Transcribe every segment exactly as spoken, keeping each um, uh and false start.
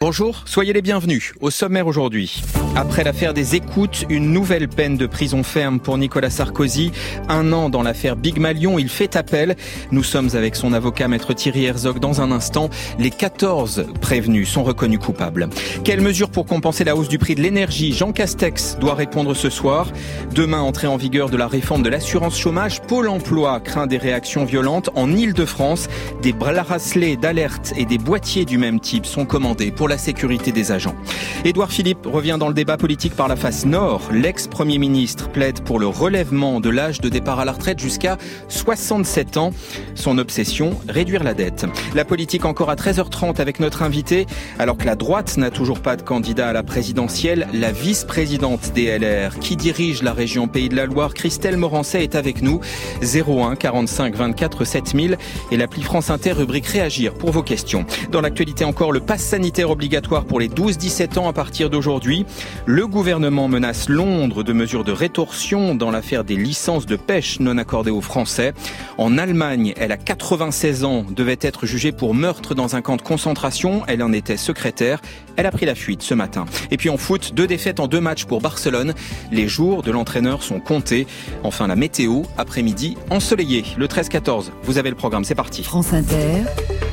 Bonjour, soyez les bienvenus. Au sommaire aujourd'hui. Après l'affaire des écoutes, une nouvelle peine de prison ferme pour Nicolas Sarkozy. Un an dans l'affaire Big Malion, il fait appel. Nous sommes avec son avocat, maître Thierry Herzog, dans un instant. Les quatorze prévenus sont reconnus coupables. Quelles mesures pour compenser la hausse du prix de l'énergie? Jean Castex doit répondre ce soir. Demain, entrée en vigueur de la réforme de l'assurance chômage. Pôle emploi craint des réactions violentes. En Île-de-France, des bracelets d'alerte et des boîtiers du même type sont commandés pour la sécurité des agents. Édouard Philippe revient dans le débat politique par la face nord. L'ex-premier ministre plaide pour le relèvement de l'âge de départ à la retraite jusqu'à soixante-sept ans. Son obsession, réduire la dette. La politique encore à treize heures trente avec notre invité. Alors que la droite n'a toujours pas de candidat à la présidentielle, la vice-présidente des L R qui dirige la région Pays de la Loire, Christelle Morancet, est avec nous. zéro un quarante-cinq vingt-quatre sept mille et l'appli France Inter, rubrique Réagir pour vos questions. Dans l'actualité encore, le pass sanitaire obligatoire pour les douze dix-sept ans à partir d'aujourd'hui. Le gouvernement menace Londres de mesures de rétorsion dans l'affaire des licences de pêche non accordées aux Français. En Allemagne, elle a quatre-vingt-seize ans, devait être jugée pour meurtre dans un camp de concentration. Elle en était secrétaire. Elle a pris la fuite ce matin. Et puis en foot, deux défaites en deux matchs pour Barcelone. Les jours de l'entraîneur sont comptés. Enfin, la météo, après-midi ensoleillé. Le treize quatorze, vous avez le programme, c'est parti. France Inter.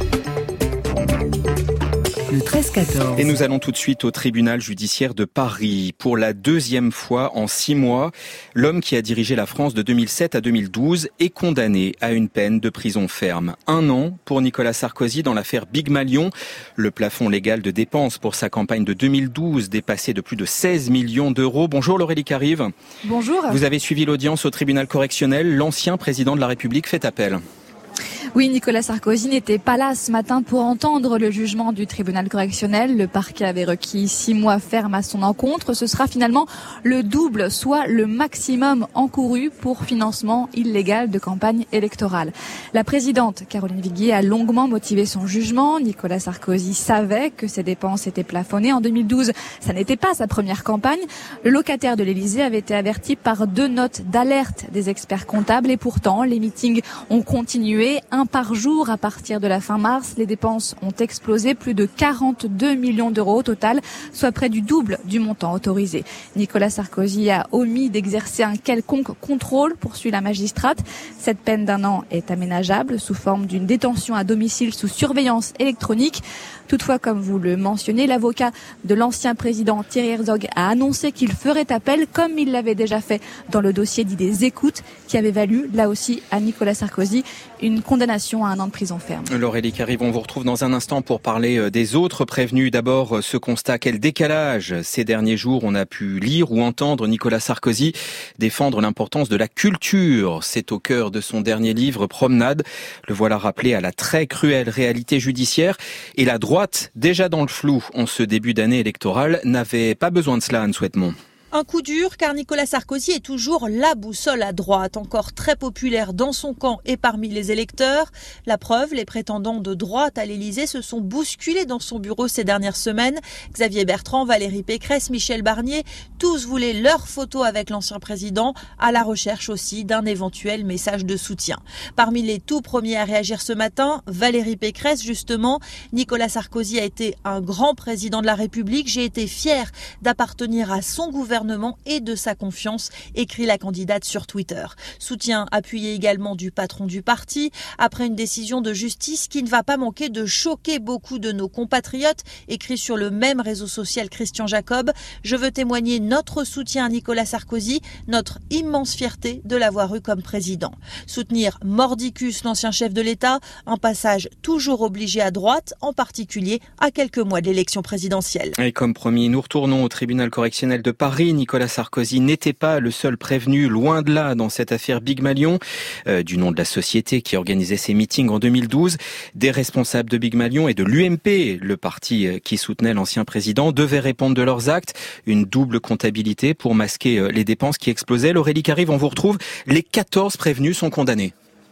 Le treize quatorze. Et nous allons tout de suite au tribunal judiciaire de Paris. Pour la deuxième fois en six mois, l'homme qui a dirigé la France de deux mille sept à deux mille douze est condamné à une peine de prison ferme. Un an pour Nicolas Sarkozy dans l'affaire Big Malion. Le plafond légal de dépenses pour sa campagne de deux mille douze dépassé de plus de seize millions d'euros. Bonjour Laurélie Carive. Bonjour. Vous avez suivi l'audience au tribunal correctionnel. L'ancien président de la République fait appel. Oui, Nicolas Sarkozy n'était pas là ce matin pour entendre le jugement du tribunal correctionnel. Le parquet avait requis six mois ferme à son encontre. Ce sera finalement le double, soit le maximum encouru pour financement illégal de campagne électorale. La présidente Caroline Viguier a longuement motivé son jugement. Nicolas Sarkozy savait que ses dépenses étaient plafonnées. En deux mille douze, ça n'était pas sa première campagne. Le locataire de l'Élysée avait été averti par deux notes d'alerte des experts comptables et pourtant, les meetings ont continué. Un par jour à partir de la fin mars. Les dépenses ont explosé, plus de quarante-deux millions d'euros au total, soit près du double du montant autorisé. Nicolas Sarkozy a omis d'exercer un quelconque contrôle, poursuit la magistrate. Cette peine d'un an est aménageable sous forme d'une détention à domicile sous surveillance électronique. Toutefois, comme vous le mentionnez, l'avocat de l'ancien président Thierry Herzog a annoncé qu'il ferait appel, comme il l'avait déjà fait dans le dossier dit des écoutes, qui avait valu, là aussi, à Nicolas Sarkozy, une condamnation à un an de prison ferme. Laurélie Carive, on vous retrouve dans un instant pour parler des autres prévenus. D'abord, ce constat, quel décalage. Ces derniers jours, on a pu lire ou entendre Nicolas Sarkozy défendre l'importance de la culture. C'est au cœur de son dernier livre, Promenade. Le voilà rappelé à la très cruelle réalité judiciaire. Et la droite, déjà dans le flou en ce début d'année électorale, n'avait pas besoin de cela, Anne Souhaitemont. Un coup dur car Nicolas Sarkozy est toujours la boussole à droite, encore très populaire dans son camp et parmi les électeurs. La preuve, les prétendants de droite à l'Élysée se sont bousculés dans son bureau ces dernières semaines. Xavier Bertrand, Valérie Pécresse, Michel Barnier, tous voulaient leur photo avec l'ancien président, à la recherche aussi d'un éventuel message de soutien. Parmi les tout premiers à réagir ce matin, Valérie Pécresse justement. Nicolas Sarkozy a été un grand président de la République. J'ai été fière d'appartenir à son gouvernement et de sa confiance, écrit la candidate sur Twitter. Soutien appuyé également du patron du parti, après une décision de justice qui ne va pas manquer de choquer beaucoup de nos compatriotes, écrit sur le même réseau social Christian Jacob. Je veux témoigner notre soutien à Nicolas Sarkozy, notre immense fierté de l'avoir eu comme président. Soutenir mordicus l'ancien chef de l'État, un passage toujours obligé à droite, en particulier à quelques mois de l'élection présidentielle. Et comme promis, nous retournons au tribunal correctionnel de Paris. Nicolas Sarkozy n'était pas le seul prévenu, loin de là, dans cette affaire Big Malion, euh, du nom de la société qui organisait ses meetings en deux mille douze. Des responsables de Big Malion et de l'U M P, le parti qui soutenait l'ancien président, devaient répondre de leurs actes. Une double comptabilité pour masquer les dépenses qui explosaient. Laurélie Carive, on vous retrouve. Les quatorze prévenus sont condamnés.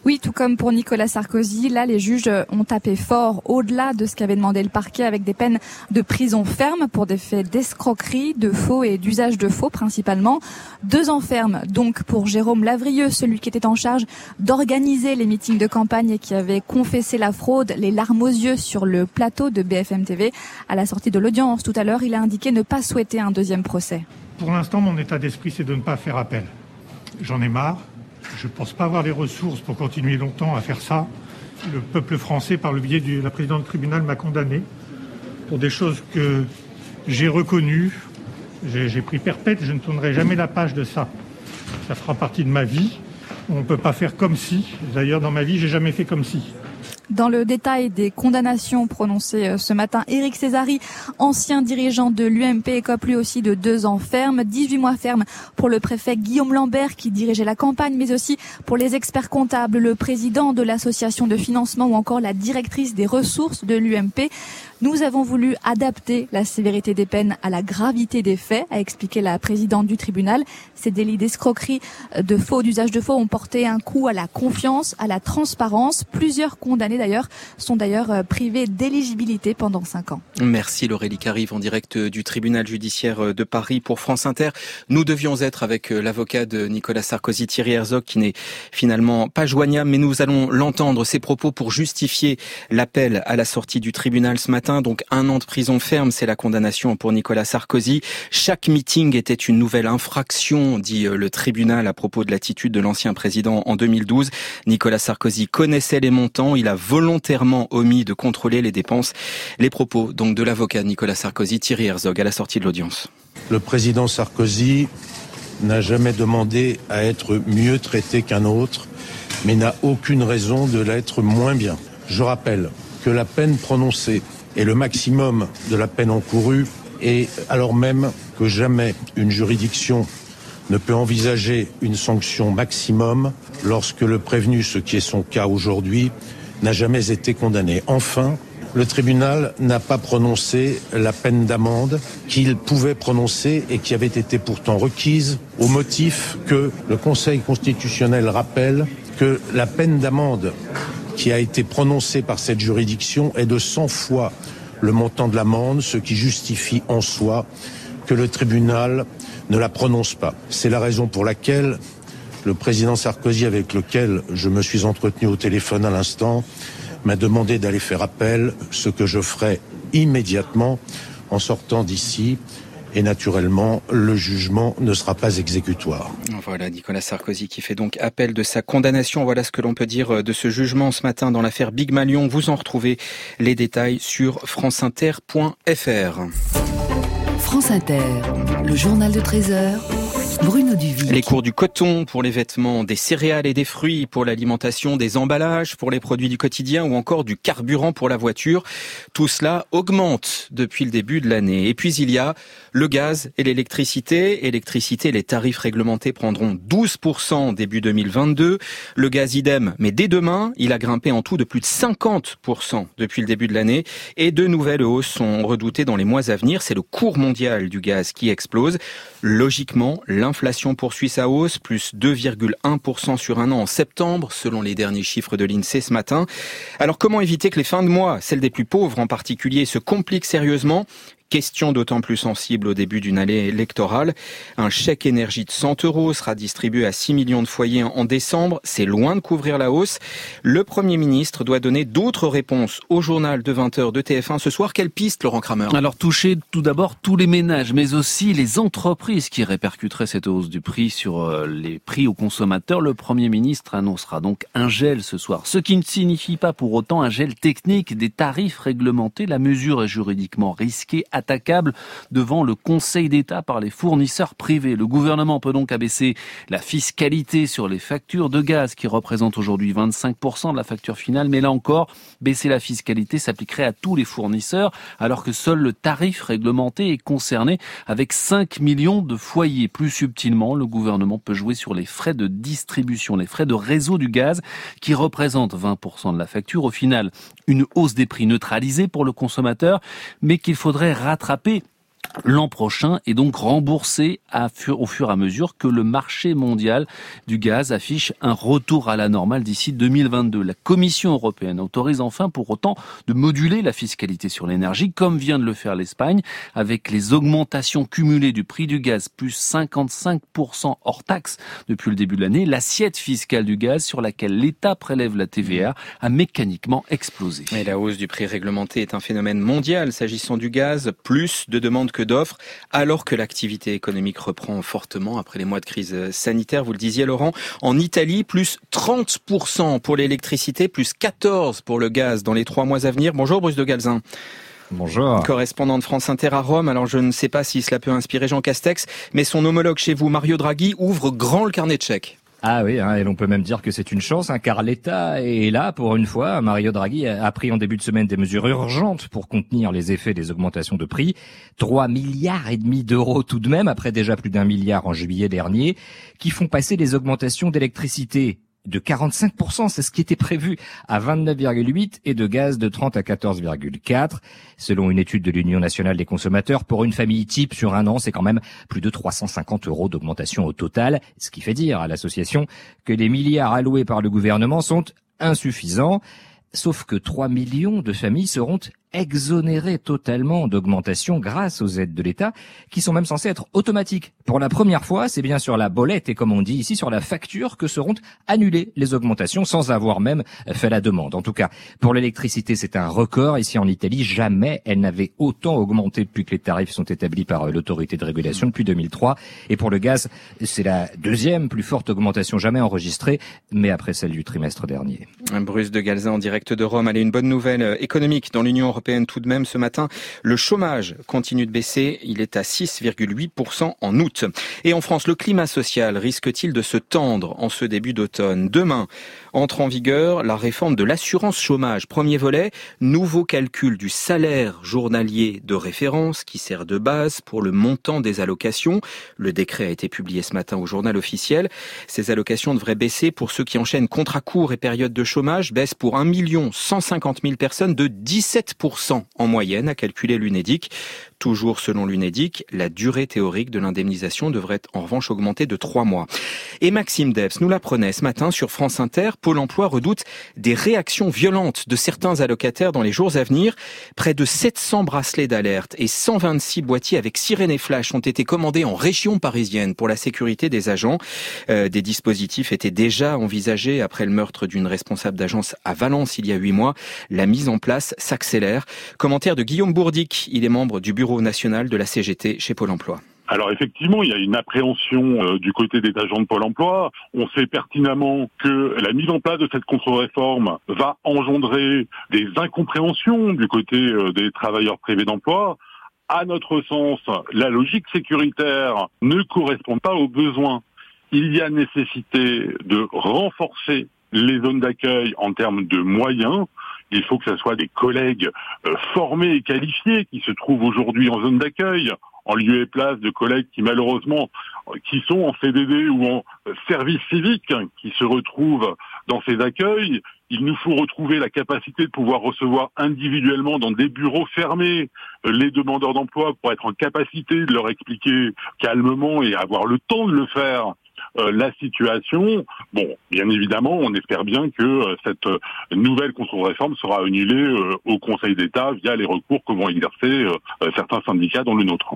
Oui, tout comme pour Nicolas Sarkozy, là les juges ont tapé fort au-delà de ce qu'avait demandé le parquet avec des peines de prison ferme pour des faits d'escroquerie, de faux et d'usage de faux principalement. Deux ans ferme donc pour Jérôme Lavrieux, celui qui était en charge d'organiser les meetings de campagne et qui avait confessé la fraude, les larmes aux yeux sur le plateau de B F M T V. À la sortie de l'audience tout à l'heure, il a indiqué ne pas souhaiter un deuxième procès. Pour l'instant, mon état d'esprit, c'est de ne pas faire appel. J'en ai marre. Je ne pense pas avoir les ressources pour continuer longtemps à faire ça. Le peuple français, par le biais de la présidente du tribunal, m'a condamné pour des choses que j'ai reconnues. J'ai, j'ai pris perpète, je ne tournerai jamais la page de ça. Ça fera partie de ma vie. On ne peut pas faire comme si. D'ailleurs, dans ma vie, j'ai jamais fait comme si. Dans le détail des condamnations prononcées ce matin, Éric Césari, ancien dirigeant de l'U M P, écope lui aussi de deux ans ferme, dix-huit mois ferme pour le préfet Guillaume Lambert qui dirigeait la campagne, mais aussi pour les experts comptables, le président de l'association de financement ou encore la directrice des ressources de l'U M P. Nous avons voulu adapter la sévérité des peines à la gravité des faits, a expliqué la présidente du tribunal. Ces délits d'escroquerie, de faux, d'usage de faux ont porté un coup à la confiance, à la transparence. Plusieurs condamnés d'ailleurs sont d'ailleurs privés d'éligibilité pendant cinq ans. Merci Laurélie Carive en direct du tribunal judiciaire de Paris pour France Inter. Nous devions être avec l'avocat de Nicolas Sarkozy, Thierry Herzog, qui n'est finalement pas joignable, mais nous allons l'entendre, ses propos pour justifier l'appel à la sortie du tribunal ce matin. Donc un an de prison ferme, c'est la condamnation pour Nicolas Sarkozy. Chaque meeting était une nouvelle infraction, dit le tribunal à propos de l'attitude de l'ancien président en deux mille douze. Nicolas Sarkozy connaissait les montants, il a volontairement omis de contrôler les dépenses. Les propos donc de l'avocat de Nicolas Sarkozy, Thierry Herzog, à la sortie de l'audience. Le président Sarkozy n'a jamais demandé à être mieux traité qu'un autre, mais n'a aucune raison de l'être moins bien. Je rappelle que la peine prononcée est le maximum de la peine encourue, et alors même que jamais une juridiction ne peut envisager une sanction maximum lorsque le prévenu, ce qui est son cas aujourd'hui, n'a jamais été condamné. Enfin, le tribunal n'a pas prononcé la peine d'amende qu'il pouvait prononcer et qui avait été pourtant requise au motif que le Conseil constitutionnel rappelle que la peine d'amende qui a été prononcée par cette juridiction est de cent fois le montant de l'amende, ce qui justifie en soi que le tribunal ne la prononce pas. C'est la raison pour laquelle le président Sarkozy, avec lequel je me suis entretenu au téléphone à l'instant, m'a demandé d'aller faire appel, ce que je ferai immédiatement en sortant d'ici. Et naturellement, le jugement ne sera pas exécutoire. Voilà, Nicolas Sarkozy qui fait donc appel de sa condamnation. Voilà ce que l'on peut dire de ce jugement ce matin dans l'affaire Big Malion. Vous en retrouvez les détails sur franceinter point f r. France Inter, le journal de treize heures. Bruno Duvic. Les cours du coton pour les vêtements, des céréales et des fruits pour l'alimentation, des emballages pour les produits du quotidien ou encore du carburant pour la voiture. Tout cela augmente depuis le début de l'année. Et puis il y a le gaz et l'électricité. Électricité, les tarifs réglementés prendront douze pour cent début deux mille vingt-deux. Le gaz idem, mais dès demain, il a grimpé en tout de plus de cinquante pour cent depuis le début de l'année. Et de nouvelles hausses sont redoutées dans les mois à venir. C'est le cours mondial du gaz qui explose. Logiquement, l'inflation poursuit sa hausse, plus deux virgule un pour cent sur un an en septembre, selon les derniers chiffres de l'INSEE ce matin. Alors comment éviter que les fins de mois, celles des plus pauvres en particulier, se compliquent sérieusement ? Question d'autant plus sensible au début d'une année électorale. Un chèque énergie de cent euros sera distribué à six millions de foyers en décembre. C'est loin de couvrir la hausse. Le Premier ministre doit donner d'autres réponses au journal de vingt heures de T F un ce soir. Quelle piste, Laurent Kramer ? Alors toucher tout d'abord tous les ménages, mais aussi les entreprises qui répercuteraient cette hausse du prix sur les prix aux consommateurs. Le Premier ministre annoncera donc un gel ce soir, ce qui ne signifie pas pour autant un gel technique des tarifs réglementés. La mesure est juridiquement risquée, attaquable devant le Conseil d'État par les fournisseurs privés. Le gouvernement peut donc abaisser la fiscalité sur les factures de gaz qui représentent aujourd'hui vingt-cinq pour cent de la facture finale. Mais là encore, baisser la fiscalité s'appliquerait à tous les fournisseurs alors que seul le tarif réglementé est concerné avec cinq millions de foyers. Plus subtilement, le gouvernement peut jouer sur les frais de distribution, les frais de réseau du gaz qui représentent vingt pour cent de la facture. Au final, une hausse des prix neutralisée pour le consommateur, mais qu'il faudrait rattraper l'an prochain et donc remboursé à fur, au fur et à mesure que le marché mondial du gaz affiche un retour à la normale d'ici deux mille vingt-deux. La Commission européenne autorise enfin pour autant de moduler la fiscalité sur l'énergie comme vient de le faire l'Espagne avec les augmentations cumulées du prix du gaz plus cinquante-cinq pour cent hors taxe depuis le début de l'année. L'assiette fiscale du gaz sur laquelle l'État prélève la T V A a mécaniquement explosé. Et la hausse du prix réglementé est un phénomène mondial s'agissant du gaz, plus de demandes que d'offres, alors que l'activité économique reprend fortement après les mois de crise sanitaire. Vous le disiez Laurent, en Italie, plus trente pour cent pour l'électricité, plus quatorze pour cent pour le gaz dans les trois mois à venir. Bonjour Bruce de Galzin. Bonjour. Correspondant de France Inter à Rome. Alors je ne sais pas si cela peut inspirer Jean Castex, mais son homologue chez vous, Mario Draghi, ouvre grand le carnet de chèques. Ah oui, hein, et l'on peut même dire que c'est une chance, hein, car l'État est là pour une fois. Mario Draghi a pris en début de semaine des mesures urgentes pour contenir les effets des augmentations de prix. Trois milliards et demi d'euros tout de même, après déjà plus d'un milliard en juillet dernier, qui font passer les augmentations d'électricité de quarante-cinq pour cent, c'est ce qui était prévu, à vingt-neuf virgule huit et de gaz de trente à quatorze virgule quatre. Selon une étude de l'Union nationale des consommateurs, pour une famille type sur un an, c'est quand même plus de trois cent cinquante euros d'augmentation au total, ce qui fait dire à l'association que les milliards alloués par le gouvernement sont insuffisants. Sauf que trois millions de familles seront exonérées totalement d'augmentation grâce aux aides de l'État, qui sont même censées être automatiques. Pour la première fois, c'est bien sur la bolette et comme on dit ici, sur la facture que seront annulées les augmentations sans avoir même fait la demande. En tout cas, pour l'électricité, c'est un record. Ici en Italie, jamais elle n'avait autant augmenté depuis que les tarifs sont établis par l'autorité de régulation depuis deux mille trois. Et pour le gaz, c'est la deuxième plus forte augmentation jamais enregistrée, mais après celle du trimestre dernier. Bruce de Galzin en direct de Rome. Allez, une bonne nouvelle économique dans l'Union européenne tout de même ce matin. Le chômage continue de baisser. Il est à six virgule huit pour cent en août. Et en France, le climat social risque-t-il de se tendre en ce début d'automne ? Demain entre en vigueur la réforme de l'assurance chômage. Premier volet, nouveau calcul du salaire journalier de référence qui sert de base pour le montant des allocations. Le décret a été publié ce matin au journal officiel. Ces allocations devraient baisser pour ceux qui enchaînent contrats courts et périodes de chômage, baisse pour un million cent cinquante mille personnes de dix-sept pour cent en moyenne, a calculé l'Unédic. Toujours selon l'Unédic, la durée théorique de l'indemnisation devrait en revanche augmenter de trois mois. Et Maxime Debs nous l'apprenait ce matin sur France Inter. Pôle emploi redoute des réactions violentes de certains allocataires dans les jours à venir. Près de sept cents bracelets d'alerte et cent vingt-six boîtiers avec sirène et flash ont été commandés en région parisienne pour la sécurité des agents. Euh, des dispositifs étaient déjà envisagés après le meurtre d'une responsable d'agence à Valence il y a huit mois. La mise en place s'accélère. Commentaire de Guillaume Bourdic, il est membre du bureau national de la C G T chez Pôle emploi. Alors effectivement, il y a une appréhension euh, du côté des agents de Pôle emploi. On sait pertinemment que la mise en place de cette contre-réforme va engendrer des incompréhensions du côté euh, des travailleurs privés d'emploi. À notre sens, la logique sécuritaire ne correspond pas aux besoins. Il y a nécessité de renforcer les zones d'accueil en termes de moyens. Il faut que ce soit des collègues euh, formés et qualifiés qui se trouvent aujourd'hui en zone d'accueil, en lieu et place de collègues qui malheureusement qui sont en C D D ou en service civique, hein, qui se retrouvent dans ces accueils. Il nous faut retrouver la capacité de pouvoir recevoir individuellement dans des bureaux fermés euh, les demandeurs d'emploi pour être en capacité de leur expliquer calmement et avoir le temps de le faire Euh, la situation. Bon, bien évidemment, on espère bien que euh, cette euh, nouvelle contre-réforme sera annulée euh, au Conseil d'État via les recours que vont exercer euh, certains syndicats dont le nôtre.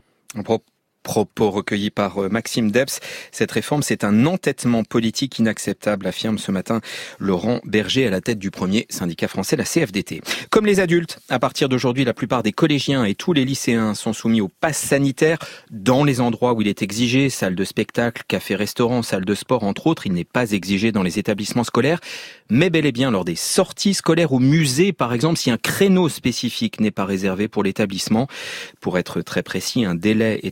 Propos recueillis par Maxime Debs. Cette réforme, c'est un entêtement politique inacceptable, affirme ce matin Laurent Berger à la tête du premier syndicat français, la C F D T. Comme les adultes, à partir d'aujourd'hui, la plupart des collégiens et tous les lycéens sont soumis au pass sanitaire dans les endroits où il est exigé, salles de spectacle, cafés, restaurants, salles de sport, entre autres. Il n'est pas exigé dans les établissements scolaires, mais bel et bien lors des sorties scolaires ou musées, par exemple, si un créneau spécifique n'est pas réservé pour l'établissement. Pour être très précis, un délai est accordé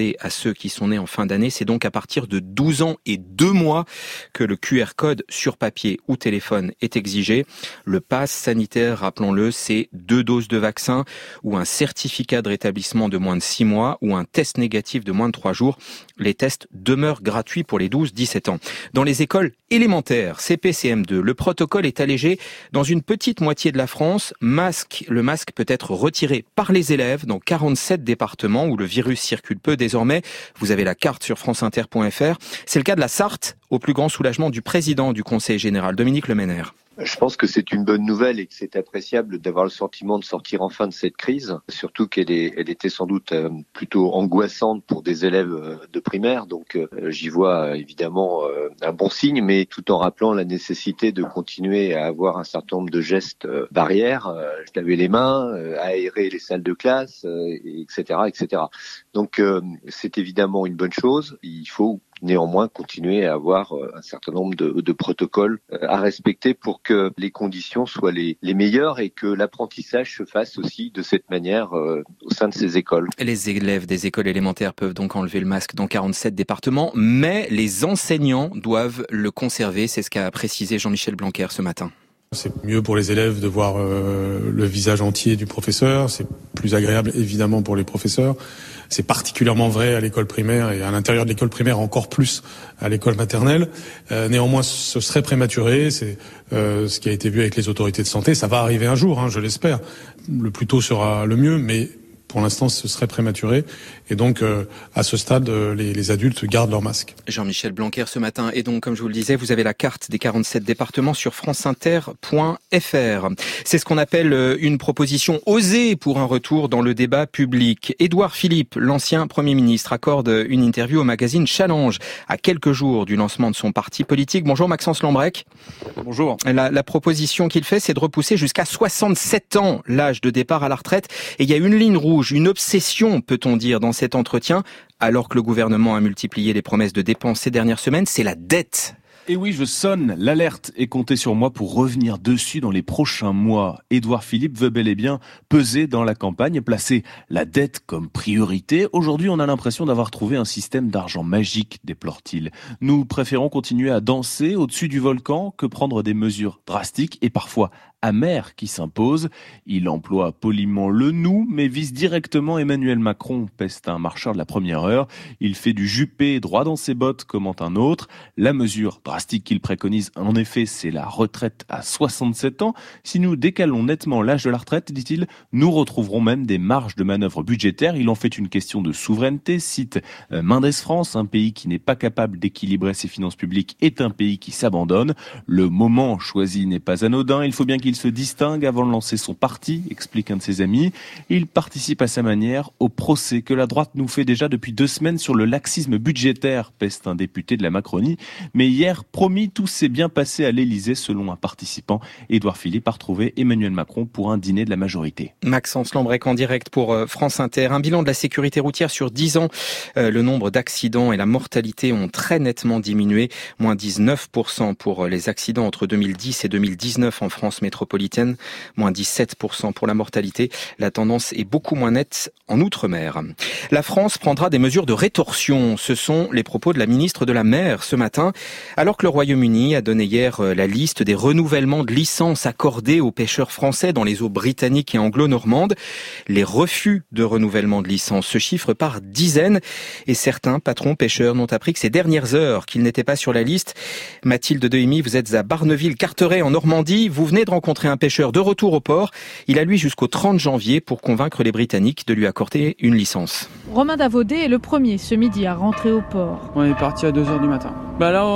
accordé à ceux qui sont nés en fin d'année. C'est donc à partir de douze ans et deux mois que le Q R code sur papier ou téléphone est exigé. Le pass sanitaire, rappelons-le, c'est deux doses de vaccin ou un certificat de rétablissement de moins de six mois ou un test négatif de moins de trois jours. Les tests demeurent gratuits pour les douze à dix-sept ans. Dans les écoles élémentaires, C P C M deux, le protocole est allégé dans une petite moitié de la France. Masque, le masque peut être retiré par les élèves dans quarante-sept départements où le virus circule peu désormais. Vous avez la carte sur franceinter point f r. C'est le cas de la Sarthe, au plus grand soulagement du président du Conseil général, Dominique Lemener. Je pense que c'est une bonne nouvelle et que c'est appréciable d'avoir le sentiment de sortir enfin de cette crise, surtout qu'elle est, elle était sans doute plutôt angoissante pour des élèves de primaire. Donc j'y vois évidemment un bon signe, mais tout en rappelant la nécessité de continuer à avoir un certain nombre de gestes barrières, laver les mains, aérer les salles de classe, et cetera, et cetera. Donc c'est évidemment une bonne chose. Il faut néanmoins continuer à avoir un certain nombre de, de protocoles à respecter pour que les conditions soient les, les meilleures et que l'apprentissage se fasse aussi de cette manière euh, au sein de ces écoles. Les élèves des écoles élémentaires peuvent donc enlever le masque dans quarante-sept départements, mais les enseignants doivent le conserver. C'est ce qu'a précisé Jean-Michel Blanquer ce matin. C'est mieux pour les élèves de voir euh, le visage entier du professeur, c'est plus agréable évidemment pour les professeurs. C'est particulièrement vrai à l'école primaire et à l'intérieur de l'école primaire encore plus à l'école maternelle. Euh, néanmoins, ce serait prématuré, c'est euh, ce qui a été vu avec les autorités de santé. Ça va arriver un jour, hein, je l'espère. Le plus tôt sera le mieux, mais pour l'instant, ce serait prématuré. Et donc, euh, à ce stade, euh, les, les adultes gardent leur masque. Jean-Michel Blanquer ce matin. Et donc, comme je vous le disais, vous avez la carte des quarante-sept départements sur franceinter point f r. C'est ce qu'on appelle une proposition osée pour un retour dans le débat public. Édouard Philippe, l'ancien Premier ministre, accorde une interview au magazine Challenge à quelques jours du lancement de son parti politique. Bonjour Maxence Lambrec. Bonjour. La, la proposition qu'il fait, c'est de repousser jusqu'à soixante-sept ans l'âge de départ à la retraite. Et il y a une ligne rouge, une obsession, peut-on dire, dans cet entretien, alors que le gouvernement a multiplié les promesses de dépenses ces dernières semaines, c'est la dette. Et oui, je sonne, l'alerte est comptée sur moi pour revenir dessus dans les prochains mois. Édouard Philippe veut bel et bien peser dans la campagne et placer la dette comme priorité. Aujourd'hui, on a l'impression d'avoir trouvé un système d'argent magique, déplore-t-il. Nous préférons continuer à danser au-dessus du volcan que prendre des mesures drastiques et parfois amères qui s'imposent. Il emploie poliment le « nous », mais vise directement Emmanuel Macron, peste un marcheur de la première heure. Il fait du Juppé droit dans ses bottes, commente un autre. La mesure drastique qu'il préconise, en effet, c'est la retraite à soixante-sept ans. Si nous décalons nettement l'âge de la retraite, dit-il, nous retrouverons même des marges de manœuvre budgétaires. Il en fait une question de souveraineté, cite euh, Mendes France, un pays qui n'est pas capable d'équilibrer ses finances publiques est un pays qui s'abandonne. Le moment choisi n'est pas anodin, il faut bien qu'il Il se distingue avant de lancer son parti, explique un de ses amis. Il participe à sa manière au procès que la droite nous fait déjà depuis deux semaines sur le laxisme budgétaire, peste un député de la Macronie. Mais hier, promis, tout s'est bien passé à l'Élysée selon un participant. Édouard Philippe a retrouvé Emmanuel Macron pour un dîner de la majorité. Maxence Lambrec en direct pour France Inter. Un bilan de la sécurité routière sur dix ans. Euh, le nombre d'accidents et la mortalité ont très nettement diminué. moins dix-neuf pour cent pour les accidents entre deux mille dix et deux mille dix-neuf en France métropolitaine. métropolitaine, moins dix-sept pour cent pour la mortalité. La tendance est beaucoup moins nette en Outre-mer. La France prendra des mesures de rétorsion. Ce sont les propos de la ministre de la Mer ce matin, alors que le Royaume-Uni a donné hier la liste des renouvellements de licences accordées aux pêcheurs français dans les eaux britanniques et anglo-normandes. Les refus de renouvellement de licences se chiffrent par dizaines et certains patrons pêcheurs n'ont appris que ces dernières heures qu'ils n'étaient pas sur la liste. Mathilde Dehimi, vous êtes à Barneville-Carteret en Normandie. Vous venez de rencontrer un pêcheur de retour au port. Il a lui jusqu'au trente janvier pour convaincre les Britanniques de lui accorder une licence. Romain Davodé est le premier ce midi à rentrer au port. On est parti à deux heures du matin. Bah là,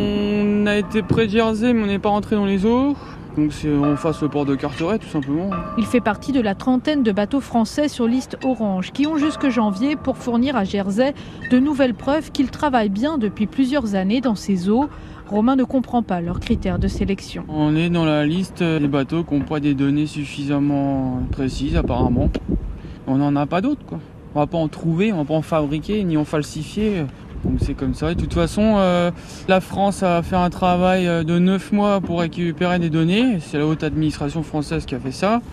on a été près de Jersey, mais on n'est pas rentré dans les eaux. Donc c'est en face le port de Carteret, tout simplement. Il fait partie de la trentaine de bateaux français sur liste orange qui ont jusque janvier pour fournir à Jersey de nouvelles preuves qu'ils travaillent bien depuis plusieurs années dans ces eaux. Romain ne comprend pas leurs critères de sélection. On est dans la liste des bateaux qui n'ont pas des données suffisamment précises apparemment. On n'en a pas d'autres, quoi. On ne va pas en trouver, on ne va pas en fabriquer, ni en falsifier. Donc c'est comme ça. Et de toute façon, euh, la France a fait un travail de neuf mois pour récupérer des données. C'est la haute administration française qui a fait ça.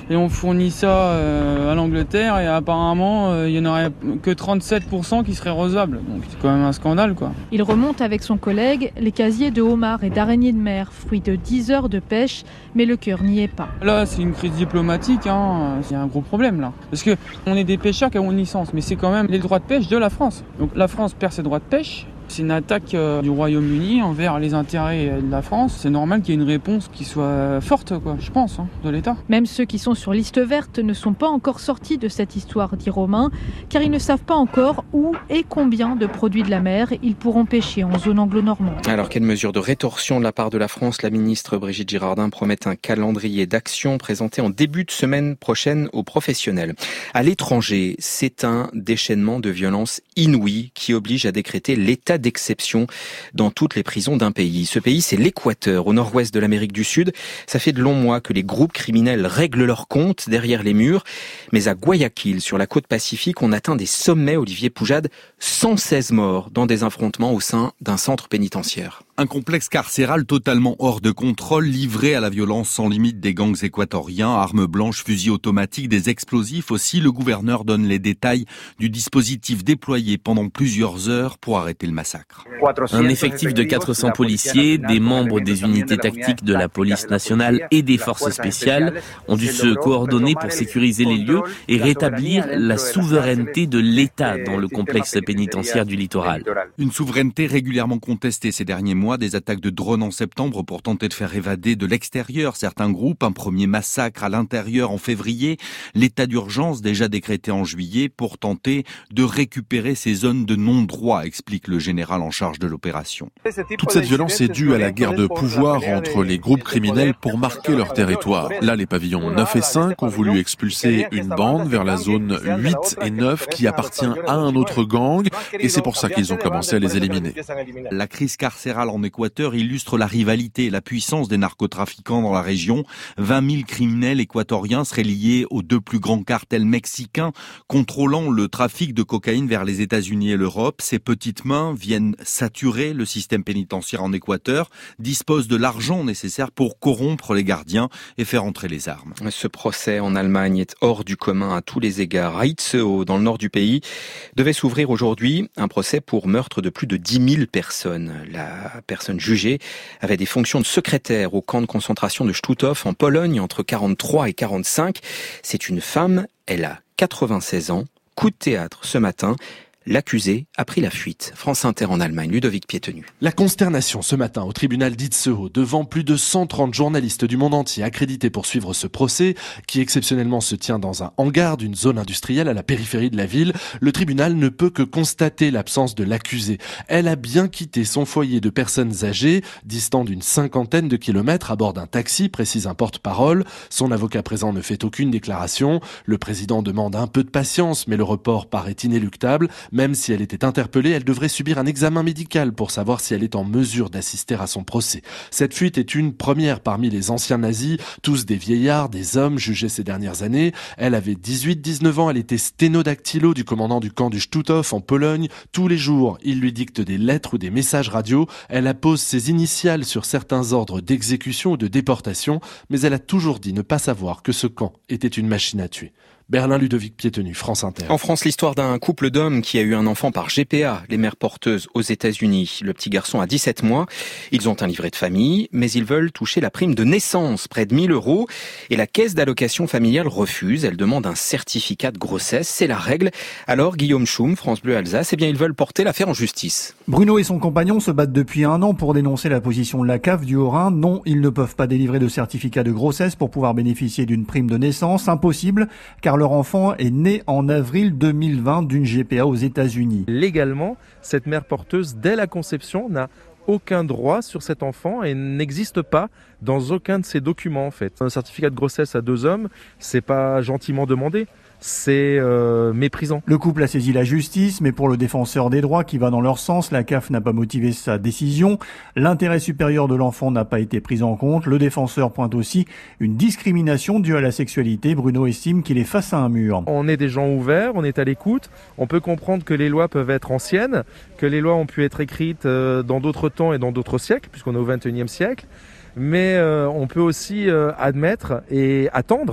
et on fournit ça euh, à l'Angleterre et apparemment il euh, y en aurait que trente-sept pour cent qui seraient recevables. Donc c'est quand même un scandale quoi. Il remonte avec son collègue les casiers de homards et d'araignées de mer, fruit de dix heures de pêche, mais le cœur n'y est pas. Là c'est une crise diplomatique, hein. Il y a un gros problème là. Parce que on est des pêcheurs qui ont une licence, mais c'est quand même les droits de pêche de la France. Donc la France perd ses droits de pêche. C'est une attaque euh, du Royaume-Uni envers les intérêts de la France. C'est normal qu'il y ait une réponse qui soit forte, quoi, je pense, hein, de l'État. Même ceux qui sont sur liste verte ne sont pas encore sortis de cette histoire, dit Romain, car ils ne savent pas encore où et combien de produits de la mer ils pourront pêcher en zone anglo-normande. Alors, quelle mesure de rétorsion de la part de la France? La ministre Brigitte Girardin promet un calendrier d'action présenté en début de semaine prochaine aux professionnels. À l'étranger, c'est un déchaînement de violence inouïe qui oblige à décréter l'état d'exception dans toutes les prisons d'un pays. Ce pays, c'est l'Équateur, au nord-ouest de l'Amérique du Sud. Ça fait de longs mois que les groupes criminels règlent leurs comptes derrière les murs. Mais à Guayaquil, sur la côte pacifique, on atteint des sommets, Olivier Poujade, cent seize morts dans des affrontements au sein d'un centre pénitentiaire. Un complexe carcéral totalement hors de contrôle, livré à la violence sans limite des gangs équatoriens, armes blanches, fusils automatiques, des explosifs aussi. Le gouverneur donne les détails du dispositif déployé pendant plusieurs heures pour arrêter le massacre. Un effectif de quatre cents policiers, des membres des unités tactiques de la police nationale et des forces spéciales ont dû se coordonner pour sécuriser les lieux et rétablir la souveraineté de l'État dans le complexe pénitentiaire du littoral. Une souveraineté régulièrement contestée ces derniers mois. Des attaques de drones en septembre pour tenter de faire évader de l'extérieur certains groupes. Un premier massacre à l'intérieur en février. L'état d'urgence déjà décrété en juillet pour tenter de récupérer ces zones de non-droit, explique le général en charge de l'opération. Toute cette violence est due à la guerre de pouvoir entre les groupes criminels pour marquer leur territoire. Là, les pavillons neuf et cinq ont voulu expulser une bande vers la zone huit et neuf qui appartient à un autre gang et c'est pour ça qu'ils ont commencé à les éliminer. La crise carcérale en Équateur illustre la rivalité et la puissance des narcotrafiquants dans la région. vingt mille criminels équatoriens seraient liés aux deux plus grands cartels mexicains contrôlant le trafic de cocaïne vers les États-Unis et l'Europe. Ces petites mains viennent saturer le système pénitentiaire en Équateur, disposent de l'argent nécessaire pour corrompre les gardiens et faire entrer les armes. Ce procès en Allemagne est hors du commun à tous les égards. À Itzehoe, dans le nord du pays, devait s'ouvrir aujourd'hui un procès pour meurtre de plus de dix mille personnes. La personne jugée avait des fonctions de secrétaire au camp de concentration de Stutthof en Pologne entre quarante-trois et quarante-cinq. C'est une femme, elle a quatre-vingt-seize ans. Coup de théâtre ce matin. L'accusé a pris la fuite. France Inter en Allemagne, Ludovic Piétenu. La consternation ce matin au tribunal d'Itzehoe devant plus de cent trente journalistes du monde entier accrédités pour suivre ce procès qui exceptionnellement se tient dans un hangar d'une zone industrielle à la périphérie de la ville. Le tribunal ne peut que constater l'absence de l'accusée. Elle a bien quitté son foyer de personnes âgées, distant d'une cinquantaine de kilomètres à bord d'un taxi, précise un porte-parole. Son avocat présent ne fait aucune déclaration. Le président demande un peu de patience, mais le report paraît inéluctable. Même si elle était interpellée, elle devrait subir un examen médical pour savoir si elle est en mesure d'assister à son procès. Cette fuite est une première parmi les anciens nazis, tous des vieillards, des hommes jugés ces dernières années. Elle avait dix-huit dix-neuf ans, elle était sténodactylo du commandant du camp du Stutthof en Pologne. Tous les jours, il lui dicte des lettres ou des messages radio. Elle appose ses initiales sur certains ordres d'exécution ou de déportation, mais elle a toujours dit ne pas savoir que ce camp était une machine à tuer. Berlin, Ludovic Piétenu, France Inter. En France, l'histoire d'un couple d'hommes qui a eu un enfant par G P A, les mères porteuses aux États-Unis. Le petit garçon a dix-sept mois. Ils ont un livret de famille, mais ils veulent toucher la prime de naissance, près de mille euros. Et la caisse d'allocation familiale refuse. Elle demande un certificat de grossesse. C'est la règle. Alors, Guillaume Schum, France Bleu Alsace, eh bien, ils veulent porter l'affaire en justice. Bruno et son compagnon se battent depuis un an pour dénoncer la position de la C A F du Haut-Rhin. Non, ils ne peuvent pas délivrer de certificat de grossesse pour pouvoir bénéficier d'une prime de naissance. Impossible, car leur enfant est né en avril deux mille vingt d'une G P A aux États-Unis. Légalement, cette mère porteuse, dès la conception, n'a aucun droit sur cet enfant et n'existe pas dans aucun de ses documents en fait. Un certificat de grossesse à deux hommes, c'est pas gentiment demandé. C'est euh, méprisant. Le couple a saisi la justice, mais pour le défenseur des droits qui va dans leur sens, la C A F n'a pas motivé sa décision. L'intérêt supérieur de l'enfant n'a pas été pris en compte. Le défenseur pointe aussi une discrimination due à la sexualité. Bruno estime qu'il est face à un mur. On est des gens ouverts, on est à l'écoute. On peut comprendre que les lois peuvent être anciennes, que les lois ont pu être écrites dans d'autres temps et dans d'autres siècles, puisqu'on est au vingt et unième siècle. Mais euh, on peut aussi euh, admettre et attendre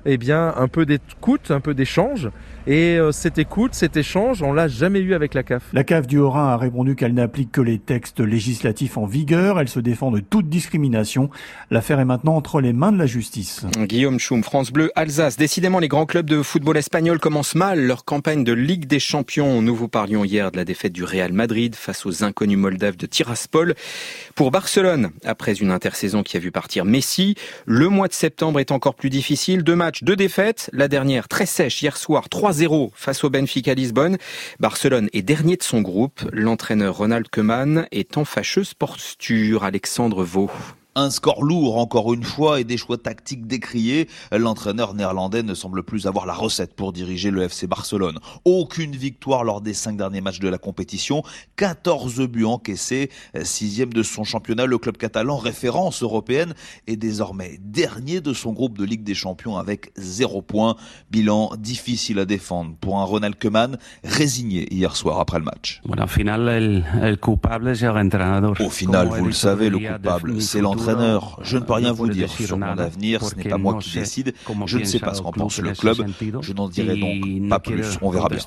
eh bien, un peu d'écoute, un peu d'échange. Et euh, cette écoute, cet échange, on l'a jamais eu avec la C A F. La C A F du Haut-Rhin a répondu qu'elle n'applique que les textes législatifs en vigueur. Elle se défend de toute discrimination. L'affaire est maintenant entre les mains de la justice. Guillaume Choum, France Bleu, Alsace. Décidément, les grands clubs de football espagnol commencent mal leur campagne de Ligue des Champions. Nous vous parlions hier de la défaite du Real Madrid face aux inconnus moldaves de Tiraspol. Pour Barcelone, après une intersaison qui a vu partir Messi, le mois de septembre est encore plus difficile. Deux matchs, deux défaites. La dernière très sèche hier soir, trois zéro face au Benfica Lisbonne. Barcelone est dernier de son groupe. L'entraîneur Ronald Koeman est en fâcheuse posture. Alexandre Vaux. Un score lourd encore une fois et des choix tactiques décriés. L'entraîneur néerlandais ne semble plus avoir la recette pour diriger le F C Barcelone. Aucune victoire lors des cinq derniers matchs de la compétition. quatorze buts encaissés. Sixième de son championnat, le club catalan, référence européenne, est désormais dernier de son groupe de Ligue des Champions avec zéro point. Bilan difficile à défendre pour un Ronald Koeman résigné hier soir après le match. Au final, Au final, vous le savez, le coupable, c'est l'entraîneur. Entraîneur, je ne peux rien vous dire sur mon avenir, ce n'est pas moi qui décide, je ne sais pas ce qu'en pense le club, je n'en dirai donc pas plus, on verra bien.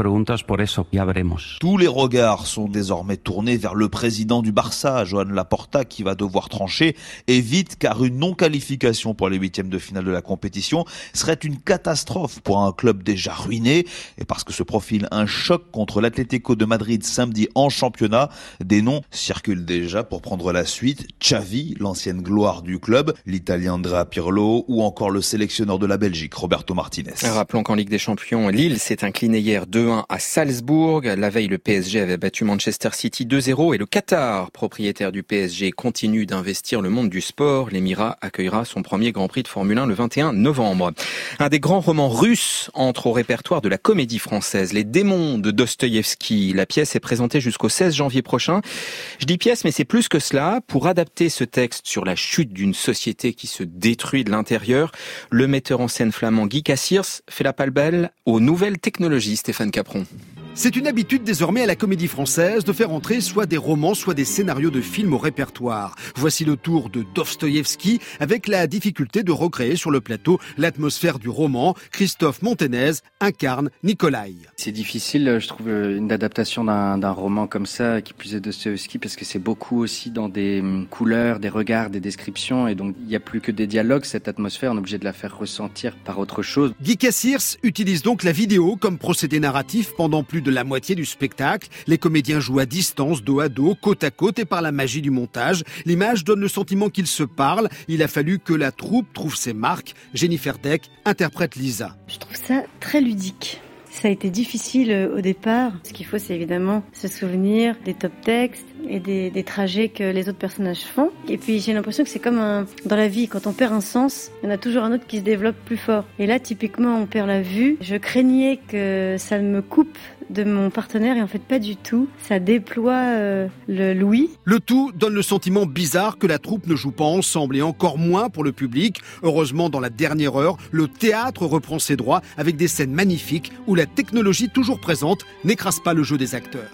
Tous les regards sont désormais tournés vers le président du Barça, Joan Laporta, qui va devoir trancher, et vite, car une non-qualification pour les huitièmes de finale de la compétition serait une catastrophe pour un club déjà ruiné, et parce que se profile un choc contre l'Atlético de Madrid samedi en championnat, des noms circulent déjà pour prendre la suite, Xavi, l'ancienne gloire du club, l'Italien Andrea Pirlo ou encore le sélectionneur de la Belgique, Roberto Martinez. Rappelons qu'en Ligue des Champions, Lille s'est incliné hier deux un à Salzbourg. La veille, le P S G avait battu Manchester City deux zéro et le Qatar, propriétaire du P S G, continue d'investir le monde du sport. L'Émirat accueillera son premier Grand Prix de Formule un le vingt et un novembre. Un des grands romans russes entre au répertoire de la comédie française, Les Démons de Dostoïevski. La pièce est présentée jusqu'au seize janvier prochain. Je dis pièce, mais c'est plus que cela. Pour adapter ce texte sur la chute d'une société qui se détruit de l'intérieur, le metteur en scène flamand Guy Cassirs fait la part belle aux nouvelles technologies. Stéphane Capron. C'est une habitude désormais à la Comédie Française de faire entrer soit des romans, soit des scénarios de films au répertoire. Voici le tour de Dostoïevski avec la difficulté de recréer sur le plateau l'atmosphère du roman. Christophe Monténez incarne Nikolai. C'est difficile, je trouve, une adaptation d'un, d'un roman comme ça, qui plus est Dostoïevski, parce que c'est beaucoup aussi dans des couleurs, des regards, des descriptions, et donc il n'y a plus que des dialogues. Cette atmosphère, on est obligé de la faire ressentir par autre chose. Guy Cassirs utilise donc la vidéo comme procédé narratif pendant plus de la moitié du spectacle. Les comédiens jouent à distance, dos à dos, côte à côte, et par la magie du montage, l'image donne le sentiment qu'ils se parlent. Il a fallu que la troupe trouve ses marques. Jennifer Deck interprète Lisa. Je trouve ça très ludique. Ça a été difficile au départ. Ce qu'il faut, c'est évidemment se souvenir des top textes et des, des trajets que les autres personnages font. Et puis j'ai l'impression que c'est comme un, dans la vie, quand on perd un sens, il y en a toujours un autre qui se développe plus fort. Et là, typiquement, on perd la vue. Je craignais que ça me coupe de mon partenaire, et en fait pas du tout. Ça déploie euh, le l'ouïe. Le tout donne le sentiment bizarre que la troupe ne joue pas ensemble, et encore moins pour le public. Heureusement, dans la dernière heure, le théâtre reprend ses droits avec des scènes magnifiques où la technologie toujours présente n'écrase pas le jeu des acteurs.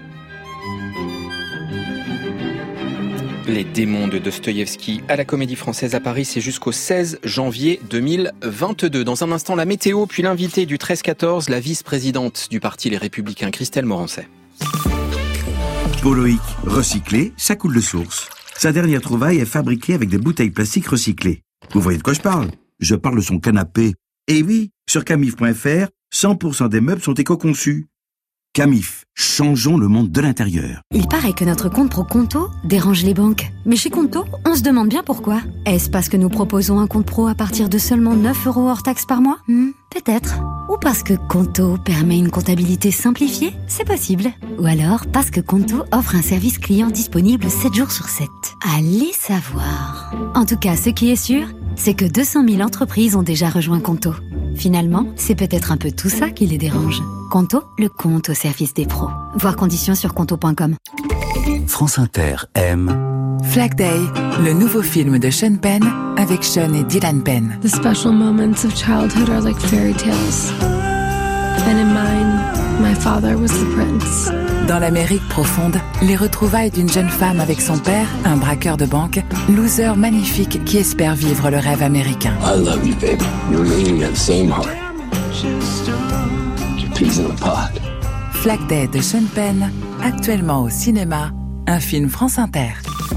Les Démons de Dostoïevski à la Comédie Française à Paris, c'est jusqu'au seize janvier deux mille vingt-deux. Dans un instant, la météo, puis l'invité du treize quatorze, la vice-présidente du parti Les Républicains, Christelle Morancet. Poloïc, recyclé, ça coule de source. Sa dernière trouvaille est fabriquée avec des bouteilles plastiques recyclées. Vous voyez de quoi je parle? Je parle de son canapé. Et oui, sur camif point f r, cent pour cent des meubles sont éco-conçus. Camif, changeons le monde de l'intérieur. Il paraît que notre compte pro Conto dérange les banques. Mais chez Conto, on se demande bien pourquoi. Est-ce parce que nous proposons un compte pro à partir de seulement neuf euros hors taxe par mois? hmm, Peut-être. Ou parce que Conto permet une comptabilité simplifiée? C'est possible. Ou alors parce que Conto offre un service client disponible sept jours sur sept. Allez savoir. En tout cas, ce qui est sûr, c'est que deux cent mille entreprises ont déjà rejoint Conto. Finalement, c'est peut-être un peu tout ça qui les dérange. Conto, le compte au service des pros. Voir conditions sur conto point com. France Inter aime Flag Day, le nouveau film de Sean Penn avec Sean et Dylan Penn. The special moments of childhood are like fairy tales. And in mine, my father was the prince. Dans l'Amérique profonde, les retrouvailles d'une jeune femme avec son père, un braqueur de banque, loser magnifique qui espère vivre le rêve américain. I love you, baby. You and me have the same heart. Two peas in a pod. Flag Day de Sean Penn, actuellement au cinéma, un film France Inter.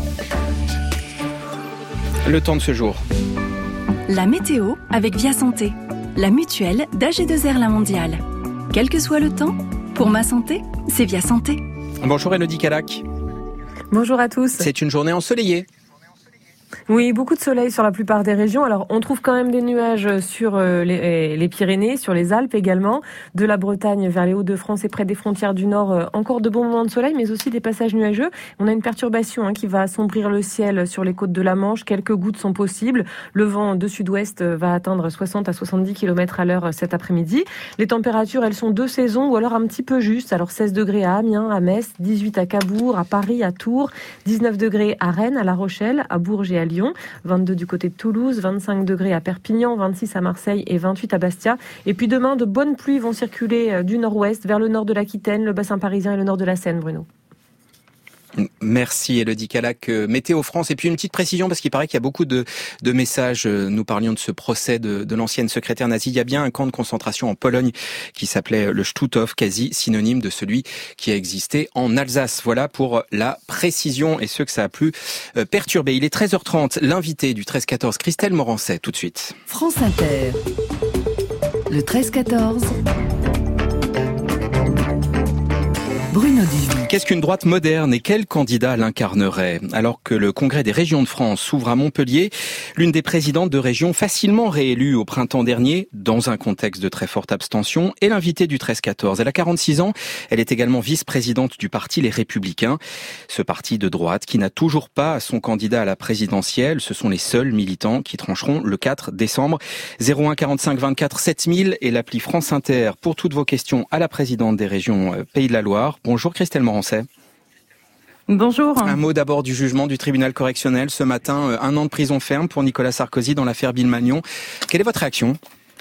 Le temps de ce jour. La météo avec Via Santé, la mutuelle d'A G deux R La Mondiale. Quel que soit le temps, pour ma santé, c'est Via Santé. Bonjour Elodie Calac. Bonjour à tous. C'est une journée ensoleillée. Oui, beaucoup de soleil sur la plupart des régions. Alors, on trouve quand même des nuages sur les, les Pyrénées, sur les Alpes également, de la Bretagne vers les Hauts-de-France et près des frontières du Nord. Encore de bons moments de soleil, mais aussi des passages nuageux. On a une perturbation hein, qui va assombrir le ciel sur les côtes de la Manche. Quelques gouttes sont possibles. Le vent de sud-ouest va atteindre soixante à soixante-dix kilomètres à l'heure cet après-midi. Les températures, elles sont de saison ou alors un petit peu justes. Alors, seize degrés à Amiens, à Metz, dix-huit à Cabourg, à Paris, à Tours, dix-neuf degrés à Rennes, à La Rochelle, à Bourges et à Lyon, vingt-deux du côté de Toulouse, vingt-cinq degrés à Perpignan, vingt-six à Marseille et vingt-huit à Bastia. Et puis demain, de bonnes pluies vont circuler du nord-ouest vers le nord de l'Aquitaine, le bassin parisien et le nord de la Seine, Bruno. Merci Elodie Calac. Météo France. Et puis une petite précision, parce qu'il paraît qu'il y a beaucoup de, de messages. Nous parlions de ce procès de, de l'ancienne secrétaire nazie. Il y a bien un camp de concentration en Pologne qui s'appelait le Stutthof, quasi synonyme de celui qui a existé en Alsace. Voilà pour la précision et ce que ça a pu perturber. Il est treize heures trente. L'invité du treize quatorze, Christelle Morancet, tout de suite. France Inter. Le treize quatorze. Bruno Duvis. Qu'est-ce qu'une droite moderne et quel candidat l'incarnerait? Alors que le Congrès des régions de France s'ouvre à Montpellier, l'une des présidentes de région facilement réélue au printemps dernier, dans un contexte de très forte abstention, est l'invitée du treize quatorze. Elle a quarante-six ans, elle est également vice-présidente du parti Les Républicains. Ce parti de droite qui n'a toujours pas son candidat à la présidentielle, ce sont les seuls militants qui trancheront le quatre décembre. zéro un quarante-cinq vingt-quatre sept mille et l'appli France Inter pour toutes vos questions à la présidente des régions Pays de la Loire. Bonjour Christelle Morancet. Bonjour. Un mot d'abord du jugement du tribunal correctionnel ce matin. Un an de prison ferme pour Nicolas Sarkozy dans l'affaire Bill Magnon. Quelle est votre réaction ?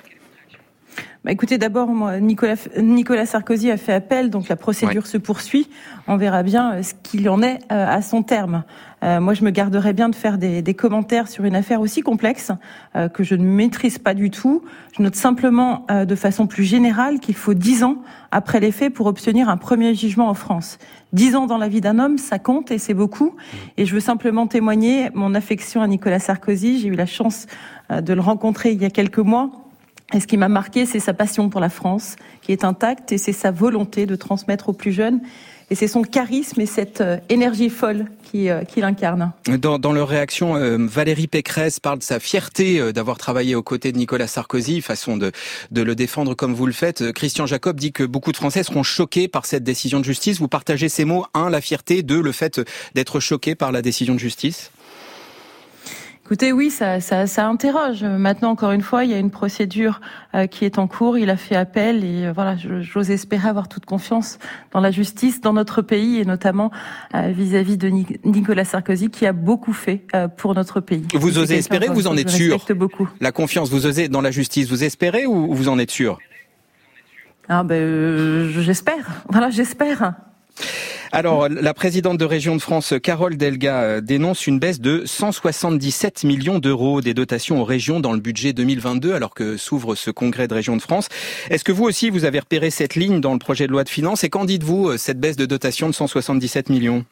Bah écoutez, d'abord, moi, Nicolas, Nicolas Sarkozy a fait appel, donc la procédure ouais. se poursuit. On verra bien ce qu'il en est euh, à son terme. Euh, moi, je me garderais bien de faire des, des commentaires sur une affaire aussi complexe euh, que je ne maîtrise pas du tout. Je note simplement, euh, de façon plus générale, qu'il faut dix ans après les faits pour obtenir un premier jugement en France. Dix ans dans la vie d'un homme, ça compte et c'est beaucoup. Et je veux simplement témoigner mon affection à Nicolas Sarkozy. J'ai eu la chance euh, de le rencontrer il y a quelques mois. Et ce qui m'a marqué, c'est sa passion pour la France, qui est intacte, et c'est sa volonté de transmettre aux plus jeunes. Et c'est son charisme et cette euh, énergie folle qui, euh, qui l'incarne. Dans, dans leur réaction, euh, Valérie Pécresse parle de sa fierté euh, d'avoir travaillé aux côtés de Nicolas Sarkozy, façon de, de le défendre comme vous le faites. Christian Jacob dit que beaucoup de Français seront choqués par cette décision de justice. Vous partagez ces mots, un, la fierté, deux, le fait d'être choqué par la décision de justice? Écoutez, oui, ça, ça, ça interroge. Maintenant, encore une fois, il y a une procédure euh, qui est en cours. Il a fait appel et euh, voilà, j'ose espérer avoir toute confiance dans la justice, dans notre pays et notamment euh, vis-à-vis de Ni- Nicolas Sarkozy, qui a beaucoup fait euh, pour notre pays. Vous osez espérer ou vous en êtes sûr? Je respecte beaucoup. La confiance, vous osez dans la justice, vous espérez ou vous en êtes sûr? Ah ben, euh, j'espère. Voilà, j'espère. Alors, la présidente de Région de France, Carole Delga, dénonce une baisse de cent soixante-dix-sept millions d'euros des dotations aux régions dans le budget deux mille vingt-deux, alors que s'ouvre ce congrès de Région de France. Est-ce que vous aussi, vous avez repéré cette ligne dans le projet de loi de finances? Et qu'en dites-vous, cette baisse de dotation de cent soixante-dix-sept millions?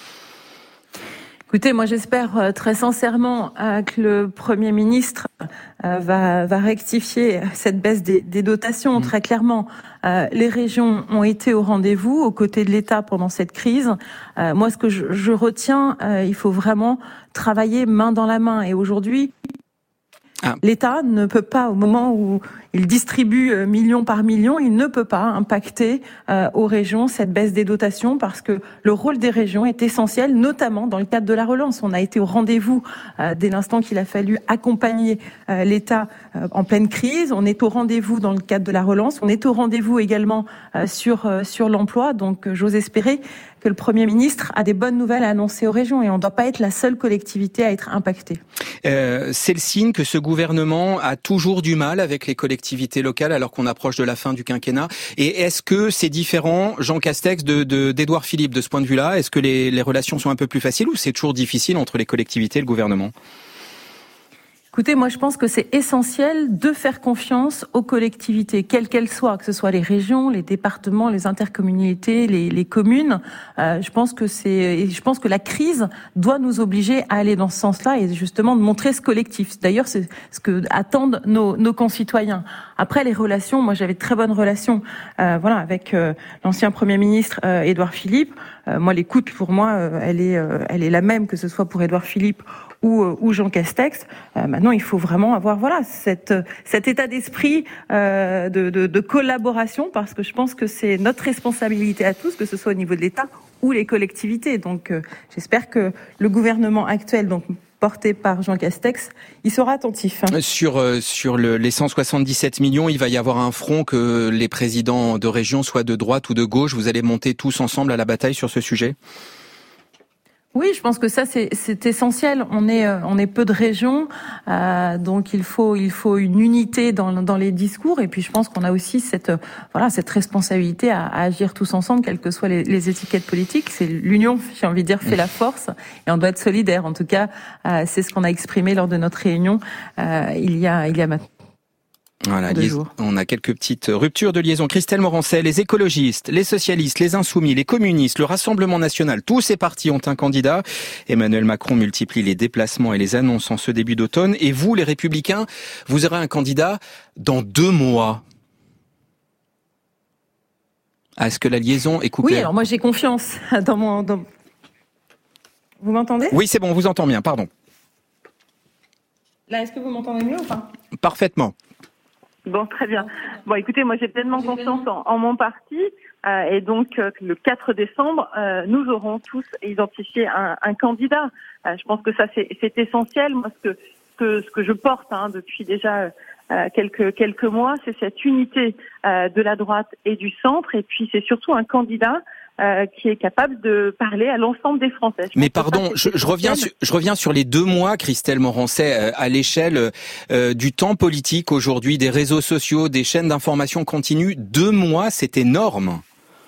Écoutez, moi j'espère très sincèrement euh, que le Premier ministre euh, va, va rectifier cette baisse des, des dotations. Mmh. Très clairement, euh, les régions ont été au rendez-vous, aux côtés de l'État pendant cette crise. Euh, moi, ce que je, je retiens, euh, il faut vraiment travailler main dans la main. Et aujourd'hui, ah. l'État ne peut pas, au moment où il distribue million par million, il ne peut pas impacter euh, aux régions cette baisse des dotations parce que le rôle des régions est essentiel, notamment dans le cadre de la relance. On a été au rendez-vous euh, dès l'instant qu'il a fallu accompagner euh, l'État euh, en pleine crise. On est au rendez-vous dans le cadre de la relance. On est au rendez-vous également euh, sur euh, sur l'emploi. Donc, euh, j'ose espérer que le Premier ministre a des bonnes nouvelles à annoncer aux régions et on ne doit pas être la seule collectivité à être impactée. Euh, c'est le signe que ce gouvernement a toujours du mal avec les collectivités collectivités locales alors qu'on approche de la fin du quinquennat. Et est-ce que c'est différent, Jean Castex, de, de, d'Édouard Philippe de ce point de vue-là? Est-ce que les, les relations sont un peu plus faciles ou c'est toujours difficile entre les collectivités et le gouvernement? Écoutez, moi je pense que c'est essentiel de faire confiance aux collectivités, quelles qu'elles soient, que ce soit les régions, les départements, les intercommunalités, les, les communes. Euh, je pense que c'est, je pense que la crise doit nous obliger à aller dans ce sens-là et justement de montrer ce collectif. D'ailleurs, c'est ce que attendent nos, nos concitoyens. Après les relations, moi j'avais de très bonnes relations, euh, voilà, avec euh, l'ancien Premier ministre euh, Édouard Philippe. Euh, moi, l'écoute pour moi, euh, elle est, euh, elle est la même que ce soit pour Édouard Philippe ou, ou Jean Castex. Euh, maintenant, il faut vraiment avoir voilà cette, cet état d'esprit euh, de, de, de collaboration, parce que je pense que c'est notre responsabilité à tous, que ce soit au niveau de l'État ou les collectivités. Donc, euh, j'espère que le gouvernement actuel, donc porté par Jean Castex, il sera attentif. Sur euh, sur le, les cent soixante-dix-sept millions, il va y avoir un front, que les présidents de région soient de droite ou de gauche. Vous allez monter tous ensemble à la bataille sur ce sujet ? Oui, je pense que ça c'est, c'est essentiel. On est on est peu de régions, euh, donc il faut il faut une unité dans dans les discours. Et puis je pense qu'on a aussi cette voilà cette responsabilité à, à agir tous ensemble, quelles que soient les, les étiquettes politiques. C'est l'union, j'ai envie de dire, fait la force, et on doit être solidaire. En tout cas, euh, c'est ce qu'on a exprimé lors de notre réunion euh, il y a il y a maintenant. Voilà, liaison, on a quelques petites ruptures de liaison. Christelle Morancet, les écologistes, les socialistes, les insoumis, les communistes, le Rassemblement national, tous ces partis ont un candidat. Emmanuel Macron multiplie les déplacements et les annonces en ce début d'automne. Et vous, les Républicains, vous aurez un candidat dans deux mois. Est-ce que la liaison est coupée? Oui, alors moi j'ai confiance dans mon... Dans... Vous m'entendez? Oui, c'est bon, on vous entend bien, pardon. Là, est-ce que vous m'entendez mieux ou pas? Parfaitement. Bon, très bien. Bon, écoutez, moi j'ai pleinement confiance en, en mon parti euh, et donc euh, le quatre décembre, euh, nous aurons tous identifié un, un candidat. Euh, je pense que ça c'est, c'est essentiel. Moi, ce que ce que, ce que je porte hein, depuis déjà euh, quelques quelques mois, c'est cette unité euh, de la droite et du centre, et puis c'est surtout un candidat Euh, qui est capable de parler à l'ensemble des Français. Je Mais pardon, ça, je, je reviens sur, je reviens sur les deux mois, Christelle Morancet, euh, à l'échelle euh, du temps politique aujourd'hui, des réseaux sociaux, des chaînes d'information continue. Deux mois, c'est énorme.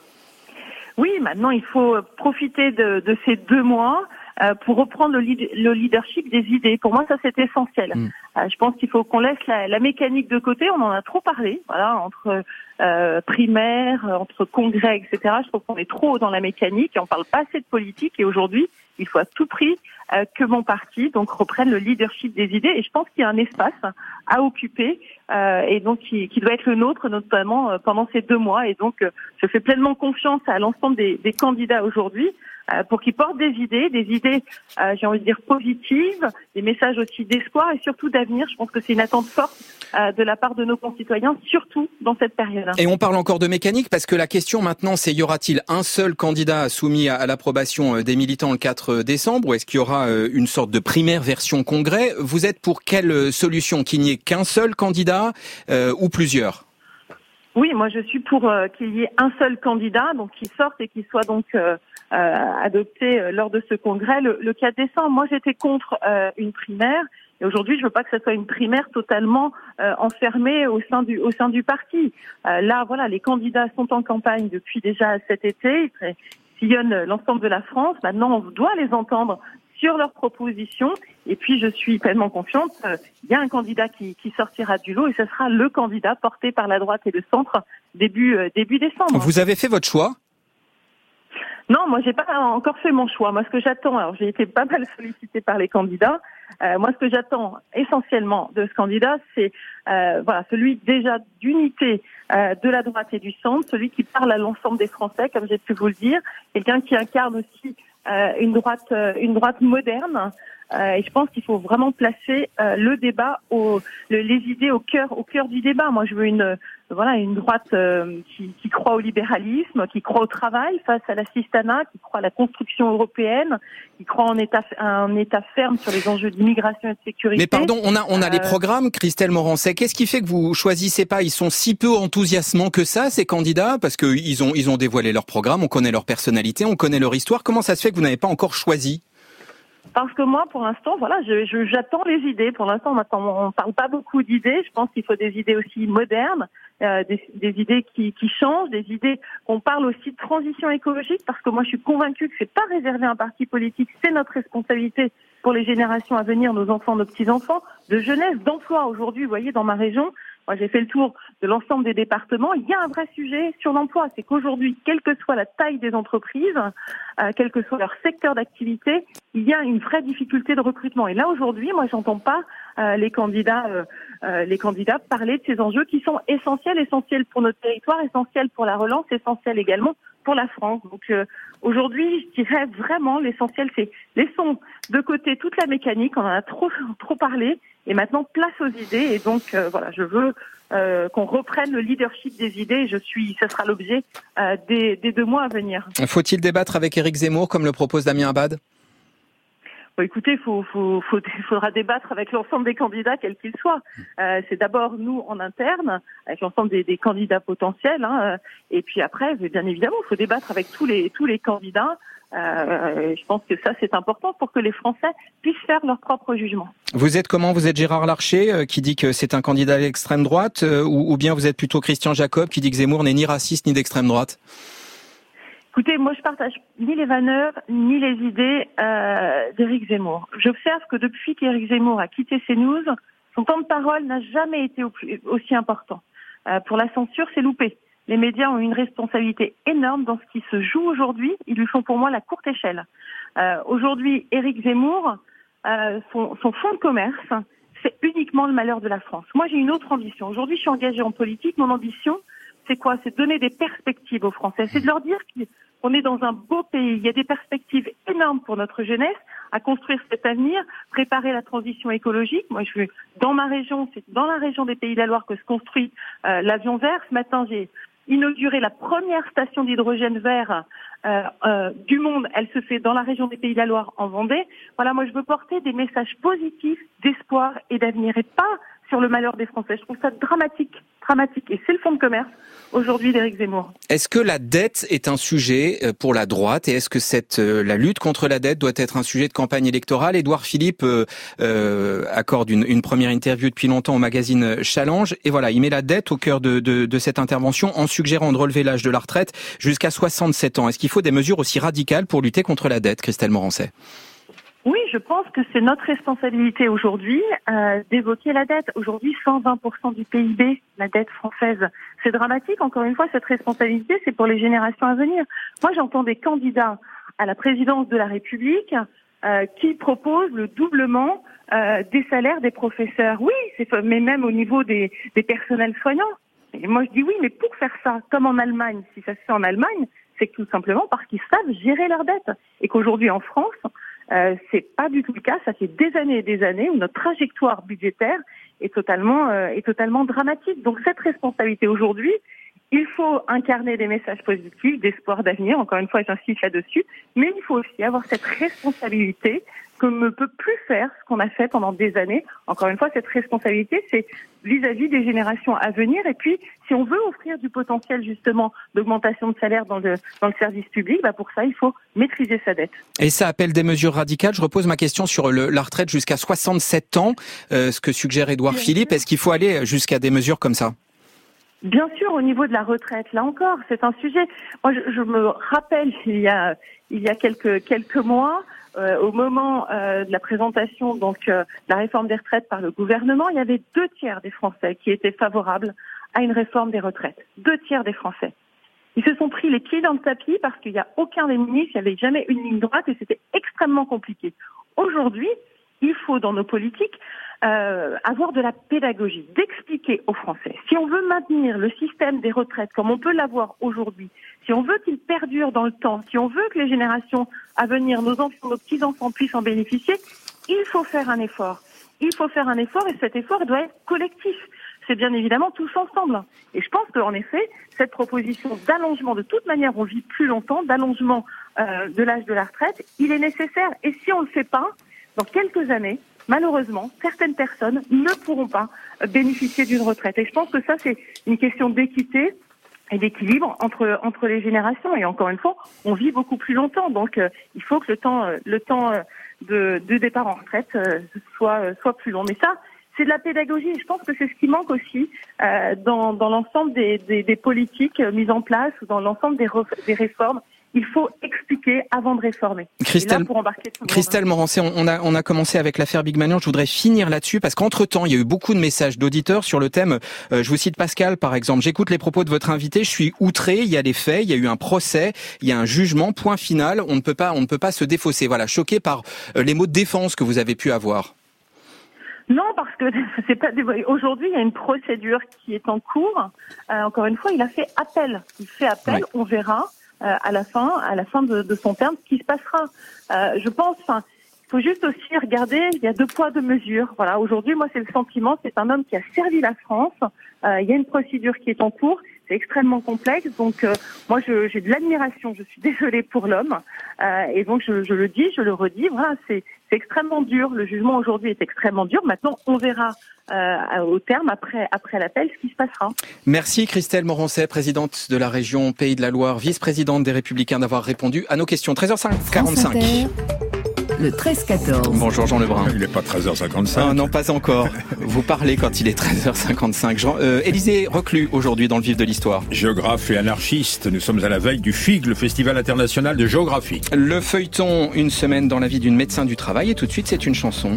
Oui, maintenant il faut profiter de, de ces deux mois euh, pour reprendre le, lead, le leadership des idées. Pour moi, ça c'est essentiel. Mmh. Euh, je pense qu'il faut qu'on laisse la, la mécanique de côté. On en a trop parlé, voilà, entre euh, primaire, entre congrès, et cetera. Je trouve qu'on est trop dans la mécanique et on parle pas assez de politique. Et aujourd'hui, il faut à tout prix euh, que mon parti donc reprenne le leadership des idées. Et je pense qu'il y a un espace à occuper euh, et donc qui, qui doit être le nôtre, notamment euh, pendant ces deux mois. Et donc, euh, je fais pleinement confiance à l'ensemble des, des candidats aujourd'hui euh, pour qu'ils portent des idées, des idées, euh, j'ai envie de dire positives, des messages aussi d'espoir et surtout d'avenir. Je pense que c'est une attente forte euh, de la part de nos concitoyens, surtout dans cette période. Et on parle encore de mécanique parce que la question maintenant, c'est y aura-t-il un seul candidat soumis à, à l'approbation des militants le quatre décembre, ou est-ce qu'il y aura une sorte de primaire version congrès? Vous êtes pour quelle solution? Qu'il n'y ait qu'un seul candidat euh, ou plusieurs? Oui, moi je suis pour euh, qu'il y ait un seul candidat, donc qui sorte et qui soit donc euh, euh, adopté euh, lors de ce congrès le, le quatre décembre. Moi j'étais contre euh, une primaire. Et aujourd'hui, je veux pas que ce soit une primaire totalement euh, enfermée au sein du au sein du parti. Euh, là, voilà, les candidats sont en campagne depuis déjà cet été. Ils sillonnent l'ensemble de la France. Maintenant, on doit les entendre sur leurs propositions. Et puis, je suis pleinement confiante. Euh, il y a un candidat qui, qui sortira du lot et ce sera le candidat porté par la droite et le centre début euh, début décembre. Vous avez fait votre choix? Non, moi j'ai pas encore fait mon choix. Moi, ce que j'attends, alors j'ai été pas mal sollicitée par les candidats. Euh, moi, ce que j'attends essentiellement de ce candidat, c'est euh, voilà celui déjà d'unité euh, de la droite et du centre, celui qui parle à l'ensemble des Français, comme j'ai pu vous le dire, quelqu'un qui incarne aussi euh, une droite, euh, une droite moderne. Euh, et je pense qu'il faut vraiment placer euh, le débat, au, le, les idées au cœur, au cœur du débat. Moi, je veux une, voilà, une droite euh, qui, qui croit au libéralisme, qui croit au travail face à l'assistanat, qui croit à la construction européenne, qui croit en état, un État ferme sur les enjeux d'immigration et de sécurité. Mais pardon, on a, on a euh... les programmes, Christelle Morancet. Qu'est-ce qui fait que vous choisissez pas? Ils sont si peu enthousiasmants que ça, ces candidats, parce que ils ont, ils ont dévoilé leur programme, on connaît leur personnalité, on connaît leur histoire. Comment ça se fait que vous n'avez pas encore choisi? Parce que moi, pour l'instant, voilà, je, je, j'attends les idées. Pour l'instant, on ne parle pas beaucoup d'idées. Je pense qu'il faut des idées aussi modernes, euh, des, des idées qui, qui changent, des idées qu'on parle aussi de transition écologique, parce que moi, je suis convaincue que c'est pas réservé à un parti politique, c'est notre responsabilité pour les générations à venir, nos enfants, nos petits-enfants, de jeunesse, d'emploi. Aujourd'hui, vous voyez, dans ma région, moi, j'ai fait le tour de l'ensemble des départements. Il y a un vrai sujet sur l'emploi. C'est qu'aujourd'hui, quelle que soit la taille des entreprises, euh, quel que soit leur secteur d'activité, il y a une vraie difficulté de recrutement. Et là, aujourd'hui, moi, j'entends pas euh, les candidats, euh, euh, les candidats parler de ces enjeux qui sont essentiels, essentiels pour notre territoire, essentiels pour la relance, essentiels également pour la France. Donc euh, aujourd'hui, je dirais vraiment l'essentiel, c'est laissons de côté toute la mécanique. On en a trop trop parlé. Et maintenant, place aux idées. Et donc, euh, voilà, je veux euh, qu'on reprenne le leadership des idées. Et je suis, ce sera l'objet euh, des, des deux mois à venir. Faut-il débattre avec Éric Zemmour, comme le propose Damien Abad ? Bon, écoutez, faut, faut, faut, il faudra débattre avec l'ensemble des candidats, quels qu'ils soient. Euh, c'est d'abord nous en interne, avec l'ensemble des, des candidats potentiels, hein, et puis après, bien évidemment, il faut débattre avec tous les tous les candidats. Euh, je pense que ça, c'est important pour que les Français puissent faire leur propre jugement. Vous êtes comment ? Vous êtes Gérard Larcher, euh, qui dit que c'est un candidat d'extrême droite, euh, ou, ou bien vous êtes plutôt Christian Jacob, qui dit que Zemmour n'est ni raciste ni d'extrême droite ? Écoutez, moi je partage ni les valeurs ni les idées euh, d'Éric Zemmour. J'observe que depuis qu'Éric Zemmour a quitté CNews, son temps de parole n'a jamais été au plus, aussi important. Euh, pour la censure, c'est loupé. Les médias ont une responsabilité énorme dans ce qui se joue aujourd'hui. Ils lui font pour moi la courte échelle. Euh, aujourd'hui, Éric Zemmour, euh, son, son fonds de commerce, c'est uniquement le malheur de la France. Moi, j'ai une autre ambition. Aujourd'hui, je suis engagée en politique. Mon ambition, c'est quoi ? C'est de donner des perspectives aux Français. C'est de leur dire qu'on est dans un beau pays. Il y a des perspectives énormes pour notre jeunesse à construire cet avenir, préparer la transition écologique. Moi, je suis dans ma région, c'est dans la région des Pays de la Loire que se construit euh, l'avion vert. Ce matin, j'ai inauguré la première station d'hydrogène vert euh, euh, du monde. Elle se fait dans la région des Pays de la Loire, en Vendée. Voilà, moi, je veux porter des messages positifs, d'espoir et d'avenir, et pas sur le malheur des Français. Je trouve ça dramatique, dramatique. Et c'est le fonds de commerce, aujourd'hui, d'Éric Zemmour. Est-ce que la dette est un sujet pour la droite, et est-ce que cette, la lutte contre la dette doit être un sujet de campagne électorale ? Édouard Philippe euh, euh, accorde une, une première interview depuis longtemps au magazine Challenge, et voilà, il met la dette au cœur de, de, de cette intervention en suggérant de relever l'âge de la retraite jusqu'à soixante-sept ans. Est-ce qu'il faut des mesures aussi radicales pour lutter contre la dette, Christelle Morancet ? Oui, je pense que c'est notre responsabilité aujourd'hui euh, d'évoquer la dette. Aujourd'hui, cent vingt pour cent du P I B, la dette française. C'est dramatique. Encore une fois, cette responsabilité, c'est pour les générations à venir. Moi, j'entends des candidats à la présidence de la République euh, qui proposent le doublement euh, des salaires des professeurs. Oui, c'est, mais même au niveau des, des personnels soignants. Et moi, je dis oui, mais pour faire ça, comme en Allemagne, si ça se fait en Allemagne, c'est que tout simplement parce qu'ils savent gérer leur dette. Et qu'aujourd'hui, en France, Euh, c'est pas du tout le cas. Ça fait des années et des années où notre trajectoire budgétaire est totalement euh, est totalement dramatique. Donc cette responsabilité aujourd'hui, il faut incarner des messages positifs, d'espoir, d'avenir. Encore une fois, j'insiste là-dessus. Mais il faut aussi avoir cette responsabilité qu'on ne peut plus faire ce qu'on a fait pendant des années. Encore une fois, cette responsabilité, c'est vis-à-vis des générations à venir. Et puis, si on veut offrir du potentiel, justement, d'augmentation de salaire dans le, dans le service public, bah pour ça, il faut maîtriser sa dette. Et ça appelle des mesures radicales. Je repose ma question sur le, la retraite jusqu'à soixante-sept ans, euh, ce que suggère Édouard Philippe. Est-ce qu'il faut aller jusqu'à des mesures comme ça ? Bien sûr, au niveau de la retraite, là encore, c'est un sujet. Moi, je, je me rappelle, il y a, il y a quelques, quelques mois, Euh, au moment euh, de la présentation donc euh, de la réforme des retraites par le gouvernement, il y avait deux tiers des Français qui étaient favorables à une réforme des retraites. Deux tiers des Français. Ils se sont pris les pieds dans le tapis parce qu'il n'y a aucun des ministres, il n'y avait jamais une ligne droite et c'était extrêmement compliqué. Aujourd'hui, il faut dans nos politiques euh, avoir de la pédagogie, d'expliquer aux Français. Si on veut maintenir le système des retraites comme on peut l'avoir aujourd'hui, si on veut qu'il perdure dans le temps, si on veut que les générations à venir, nos enfants, nos petits-enfants puissent en bénéficier, il faut faire un effort. Il faut faire un effort et cet effort doit être collectif. C'est bien évidemment tous ensemble. Et je pense qu'en effet, cette proposition d'allongement, de toute manière, on vit plus longtemps, d'allongement euh, de l'âge de la retraite, il est nécessaire. Et si on ne le fait pas, dans quelques années, malheureusement, certaines personnes ne pourront pas bénéficier d'une retraite. Et je pense que ça, c'est une question d'équité et d'équilibre entre entre les générations. Et encore une fois, on vit beaucoup plus longtemps. Donc, euh, il faut que le temps, euh, le temps, euh, de, de départ en retraite euh, soit, soit plus long. Mais ça, c'est de la pédagogie. Je pense que c'est ce qui manque aussi euh, dans, dans l'ensemble des, des, des politiques mises en place ou dans l'ensemble des, ref, des réformes. Il faut expliquer avant de réformer. Christelle, là, pour embarquer tout le Christelle Morancé, on a, on a commencé avec l'affaire Bigmalion. Je voudrais finir là-dessus parce qu'entre-temps, il y a eu beaucoup de messages d'auditeurs sur le thème. Euh, je vous cite Pascal, par exemple. J'écoute les propos de votre invité. Je suis outré. Il y a des faits. Il y a eu un procès. Il y a un jugement. Point final. On ne peut pas, on ne peut pas se défausser. Voilà, choqué par euh, les mots de défense que vous avez pu avoir. Non, parce que c'est pas aujourd'hui, il y a une procédure qui est en cours. Euh, encore une fois, il a fait appel. Il fait appel. Ouais. On verra. Euh, à la fin, à la fin de, de son terme, ce qui se passera. Euh, je pense, enfin, il faut juste aussi regarder, il y a deux poids, deux mesures. Voilà, aujourd'hui, moi, c'est le sentiment, c'est un homme qui a servi la France. Euh, il y a une procédure qui est en cours. C'est extrêmement complexe, donc euh, moi, je, j'ai de l'admiration. Je suis désolée pour l'homme, euh, et donc je, je le dis, je le redis. Voilà, c'est, c'est extrêmement dur. Le jugement aujourd'hui est extrêmement dur. Maintenant, on verra. Euh, au terme, après, après l'appel, ce qui se passera. Merci Christelle Morancé, présidente de la région Pays de la Loire, vice-présidente des Républicains, d'avoir répondu à nos questions. treize heures quarante-cinq. Le treize quatorze. Bonjour Jean Lebrun. Il n'est pas treize heures cinquante-cinq. Non, non, pas encore. Vous parlez quand il est treize heures cinquante-cinq. Jean, euh, Élisée Reclus, aujourd'hui, dans le vif de l'histoire. Géographe et anarchiste, nous sommes à la veille du F I G, le Festival international de géographie. Le feuilleton, une semaine dans la vie d'une médecin du travail. Et tout de suite, c'est une chanson.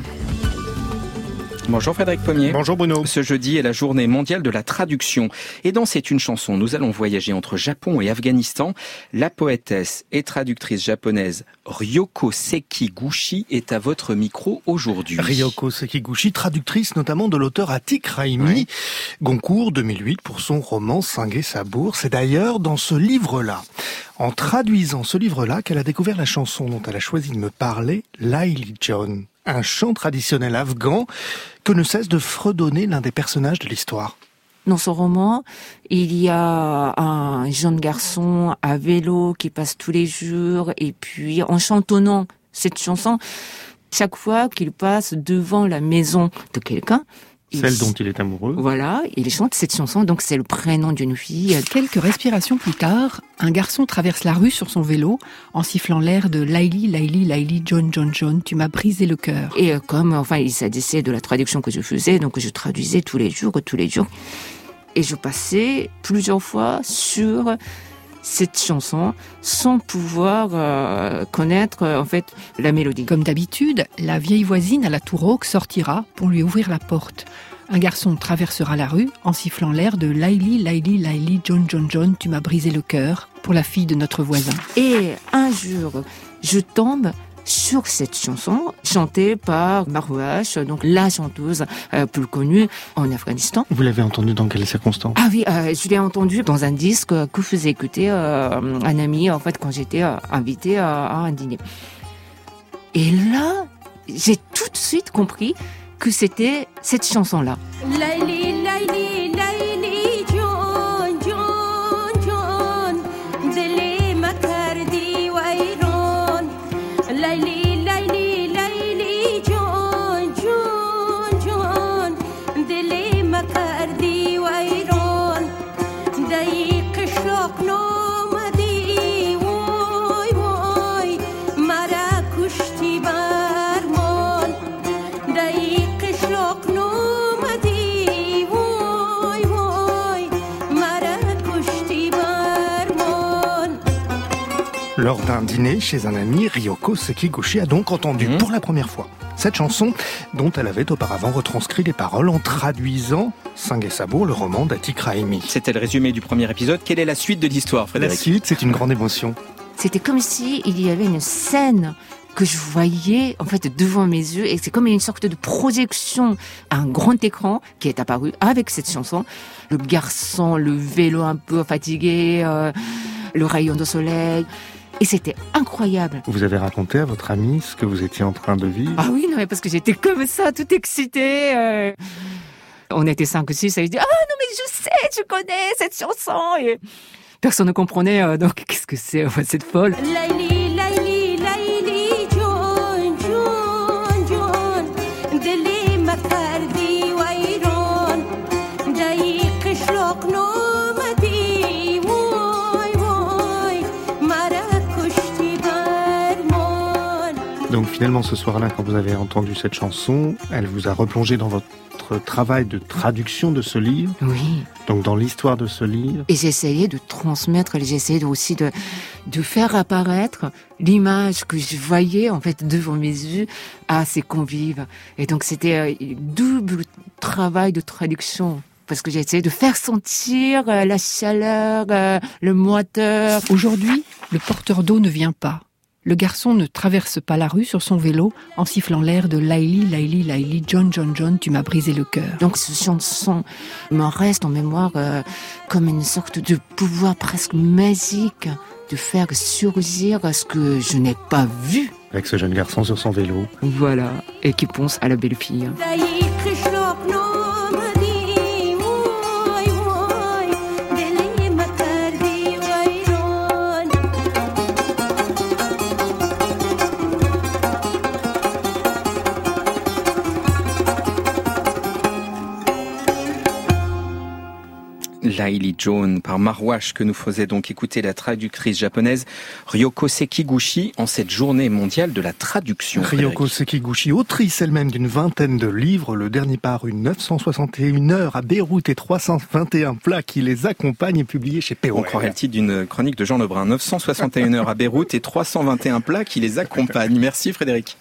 Bonjour Frédéric Pommier. Bonjour Bruno. Ce jeudi est la journée mondiale de la traduction. Et dans C'est une chanson, nous allons voyager entre Japon et Afghanistan. La poétesse et traductrice japonaise Ryoko Sekiguchi est à votre micro aujourd'hui. Ryoko Sekiguchi, traductrice notamment de l'auteur Atik Raimi, oui. Goncourt deux mille huit pour son roman Singe Sabour. C'est d'ailleurs dans ce livre-là, en traduisant ce livre-là, qu'elle a découvert la chanson dont elle a choisi de me parler, Laili John. Un chant traditionnel afghan que ne cesse de fredonner l'un des personnages de l'histoire. Dans ce roman, il y a un jeune garçon à vélo qui passe tous les jours et puis en chantonnant cette chanson, chaque fois qu'il passe devant la maison de quelqu'un, celle il... dont il est amoureux. Voilà, il chante cette chanson, donc c'est le prénom d'une fille. Quelques respirations plus tard, un garçon traverse la rue sur son vélo en sifflant l'air de Laili, Laili, Laili, John, John, John, tu m'as brisé le cœur. Et euh, comme, enfin, il s'agissait de la traduction que je faisais, donc je traduisais tous les jours, tous les jours. Et je passais plusieurs fois sur cette chanson sans pouvoir euh, connaître euh, en fait la mélodie. Comme d'habitude, la vieille voisine à la tour rauque sortira pour lui ouvrir la porte. Un garçon traversera la rue en sifflant l'air de Laili, Laili, Laili, John, John, John, tu m'as brisé le cœur pour la fille de notre voisin. Et un jour, je tombe sur cette chanson chantée par Marwash, donc la chanteuse euh, plus connue en Afghanistan. Vous l'avez entendue dans quelles circonstances ? Ah oui, euh, je l'ai entendue dans un disque que faisait écouter euh, un ami en fait quand j'étais euh, invitée à, à un dîner. Et là, j'ai tout de suite compris que c'était cette chanson-là. Laili, Laili, Laili, John, John, John, dele makardi wairon. Laili, Laili, Laili, John, John, John, dele makardi wairon. Daïq shok no madi, woy, woy, mara kushti barmon. Daïq shok no madi, woy, woy, mara kushti barmon. Lors d'un dîner chez un ami, Ryoko Sekiguchi a donc entendu mmh. pour la première fois cette chanson dont elle avait auparavant retranscrit les paroles en traduisant Singe Sabour, le roman d'Atik Raimi. C'était le résumé du premier épisode. Quelle est la suite de l'histoire, Frédéric ? La suite, c'est une grande émotion. C'était comme si il y avait une scène que je voyais en fait devant mes yeux et c'est comme une sorte de projection, un grand écran qui est apparu avec cette chanson. Le garçon, le vélo un peu fatigué, euh, le rayon de soleil. Et c'était incroyable. Vous avez raconté à votre ami ce que vous étiez en train de vivre ? Ah oui, non, mais parce que j'étais comme ça, toute excitée. Euh... On était cinq ou six, et je dis « Ah non, mais je sais, je connais cette chanson !» Et personne ne comprenait, euh, donc qu'est-ce que c'est, enfin, cette folle. Laili, Laili, Laili, John, John, John, dele makardi wairon, daïq shlok no. Donc finalement, ce soir-là, quand vous avez entendu cette chanson, elle vous a replongé dans votre travail de traduction de ce livre. Oui. Donc dans l'histoire de ce livre. Et j'ai essayé de transmettre, j'ai essayé aussi de, de faire apparaître l'image que je voyais en fait devant mes yeux à ces convives. Et donc c'était un double travail de traduction. Parce que j'ai essayé de faire sentir la chaleur, le moiteur. Aujourd'hui, le porteur d'eau ne vient pas. Le garçon ne traverse pas la rue sur son vélo en sifflant l'air de Laili, Laili, Laili, John, John, John, tu m'as brisé le cœur. Donc cette chanson me reste en mémoire euh, comme une sorte de pouvoir presque magique de faire surgir ce que je n'ai pas vu. Avec ce jeune garçon sur son vélo. Voilà, et qui pense à la belle fille. Laili John par Marwash que nous faisait donc écouter la traductrice japonaise Ryoko Sekiguchi en cette journée mondiale de la traduction. Ryoko Sekiguchi, autrice elle-même d'une vingtaine de livres, le dernier paru neuf cent soixante et une heures à Beyrouth et trois cent vingt et un plats qui les accompagnent et publié chez Perrault. On croirait le titre d'une chronique de Jean Lebrun. neuf cent soixante et une heures à Beyrouth et trois cent vingt et un plats qui les accompagnent. Merci Frédéric.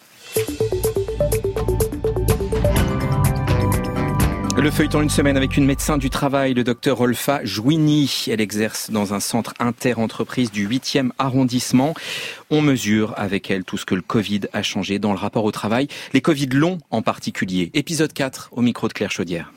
Le feuilleton une semaine avec une médecin du travail, le docteur Olfa Jouini. Elle exerce dans un centre inter-entreprise du huitième arrondissement. On mesure avec elle tout ce que le Covid a changé dans le rapport au travail, les Covid longs en particulier. Épisode quatre, au micro de Claire Chaudière.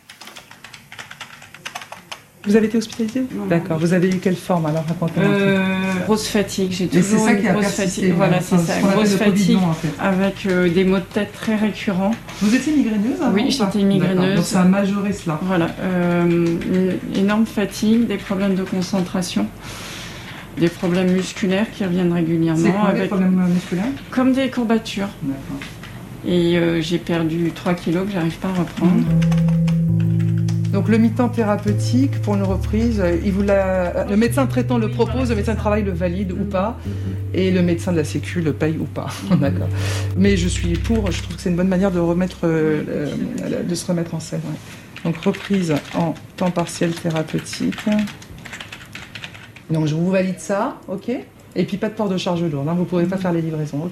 Vous avez été hospitalisée ? D'accord. Vous avez eu quelle forme alors ? Racontez-moi. Euh, grosse fatigue. J'ai toujours eu grosse fatigue. Voilà, c'est ça. Grosse fatigue en fait. Avec euh, des maux de tête très récurrents. Vous étiez migraineuse avant ? Oui, j'étais migraineuse. Donc ça a majoré cela. Voilà. Euh, une énorme fatigue, des problèmes de concentration, des problèmes musculaires qui reviennent régulièrement. C'est quoi avec... les problèmes musculaires ? Comme des courbatures. D'accord. Et euh, j'ai perdu trois kilos que j'arrive pas à reprendre. Mmh. Donc le mi-temps thérapeutique pour une reprise, il vous l'a... le médecin traitant le propose, le médecin de travail le valide ou pas, et le médecin de la Sécu le paye ou pas. D'accord. Mais je suis pour, je trouve que c'est une bonne manière de remettre, euh, de se remettre en scène. Ouais. Donc reprise en temps partiel thérapeutique. Donc je vous valide ça, ok ? Et puis pas de port de charge lourde, hein, vous ne pourrez pas faire les livraisons, ok ?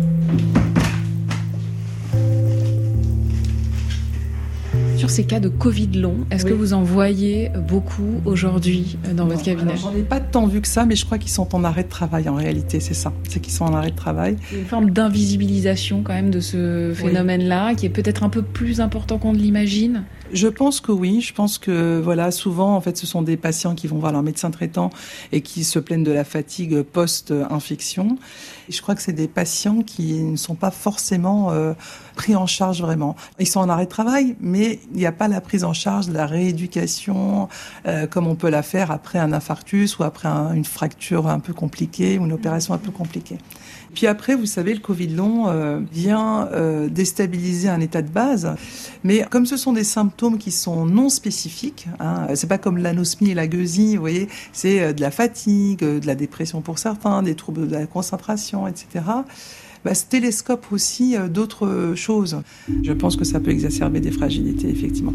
Sur ces cas de Covid long, est-ce oui. que vous en voyez beaucoup aujourd'hui dans non, votre cabinet ? Alors, j'en ai pas tant vu que ça, mais je crois qu'ils sont en arrêt de travail en réalité, c'est ça. C'est qu'ils sont en arrêt de travail. Il y a une forme d'invisibilisation quand même de ce phénomène-là, oui. qui est peut-être un peu plus important qu'on ne l'imagine. Je pense que oui, je pense que voilà, souvent en fait ce sont des patients qui vont voir leur médecin traitant et qui se plaignent de la fatigue post-infection. Et je crois que c'est des patients qui ne sont pas forcément euh, pris en charge vraiment. Ils sont en arrêt de travail, mais il n'y a pas la prise en charge de la rééducation euh, comme on peut la faire après un infarctus ou après un, une fracture un peu compliquée ou une opération un peu compliquée. Puis après, vous savez, le Covid long euh, vient euh, déstabiliser un état de base. Mais comme ce sont des symptômes qui sont non spécifiques, hein, c'est pas comme l'anosmie et la gueusie, vous voyez, c'est euh, de la fatigue, euh, de la dépression pour certains, des troubles de la concentration, et cetera. Bah, ce télescope aussi euh, d'autres choses. Je pense que ça peut exacerber des fragilités, effectivement.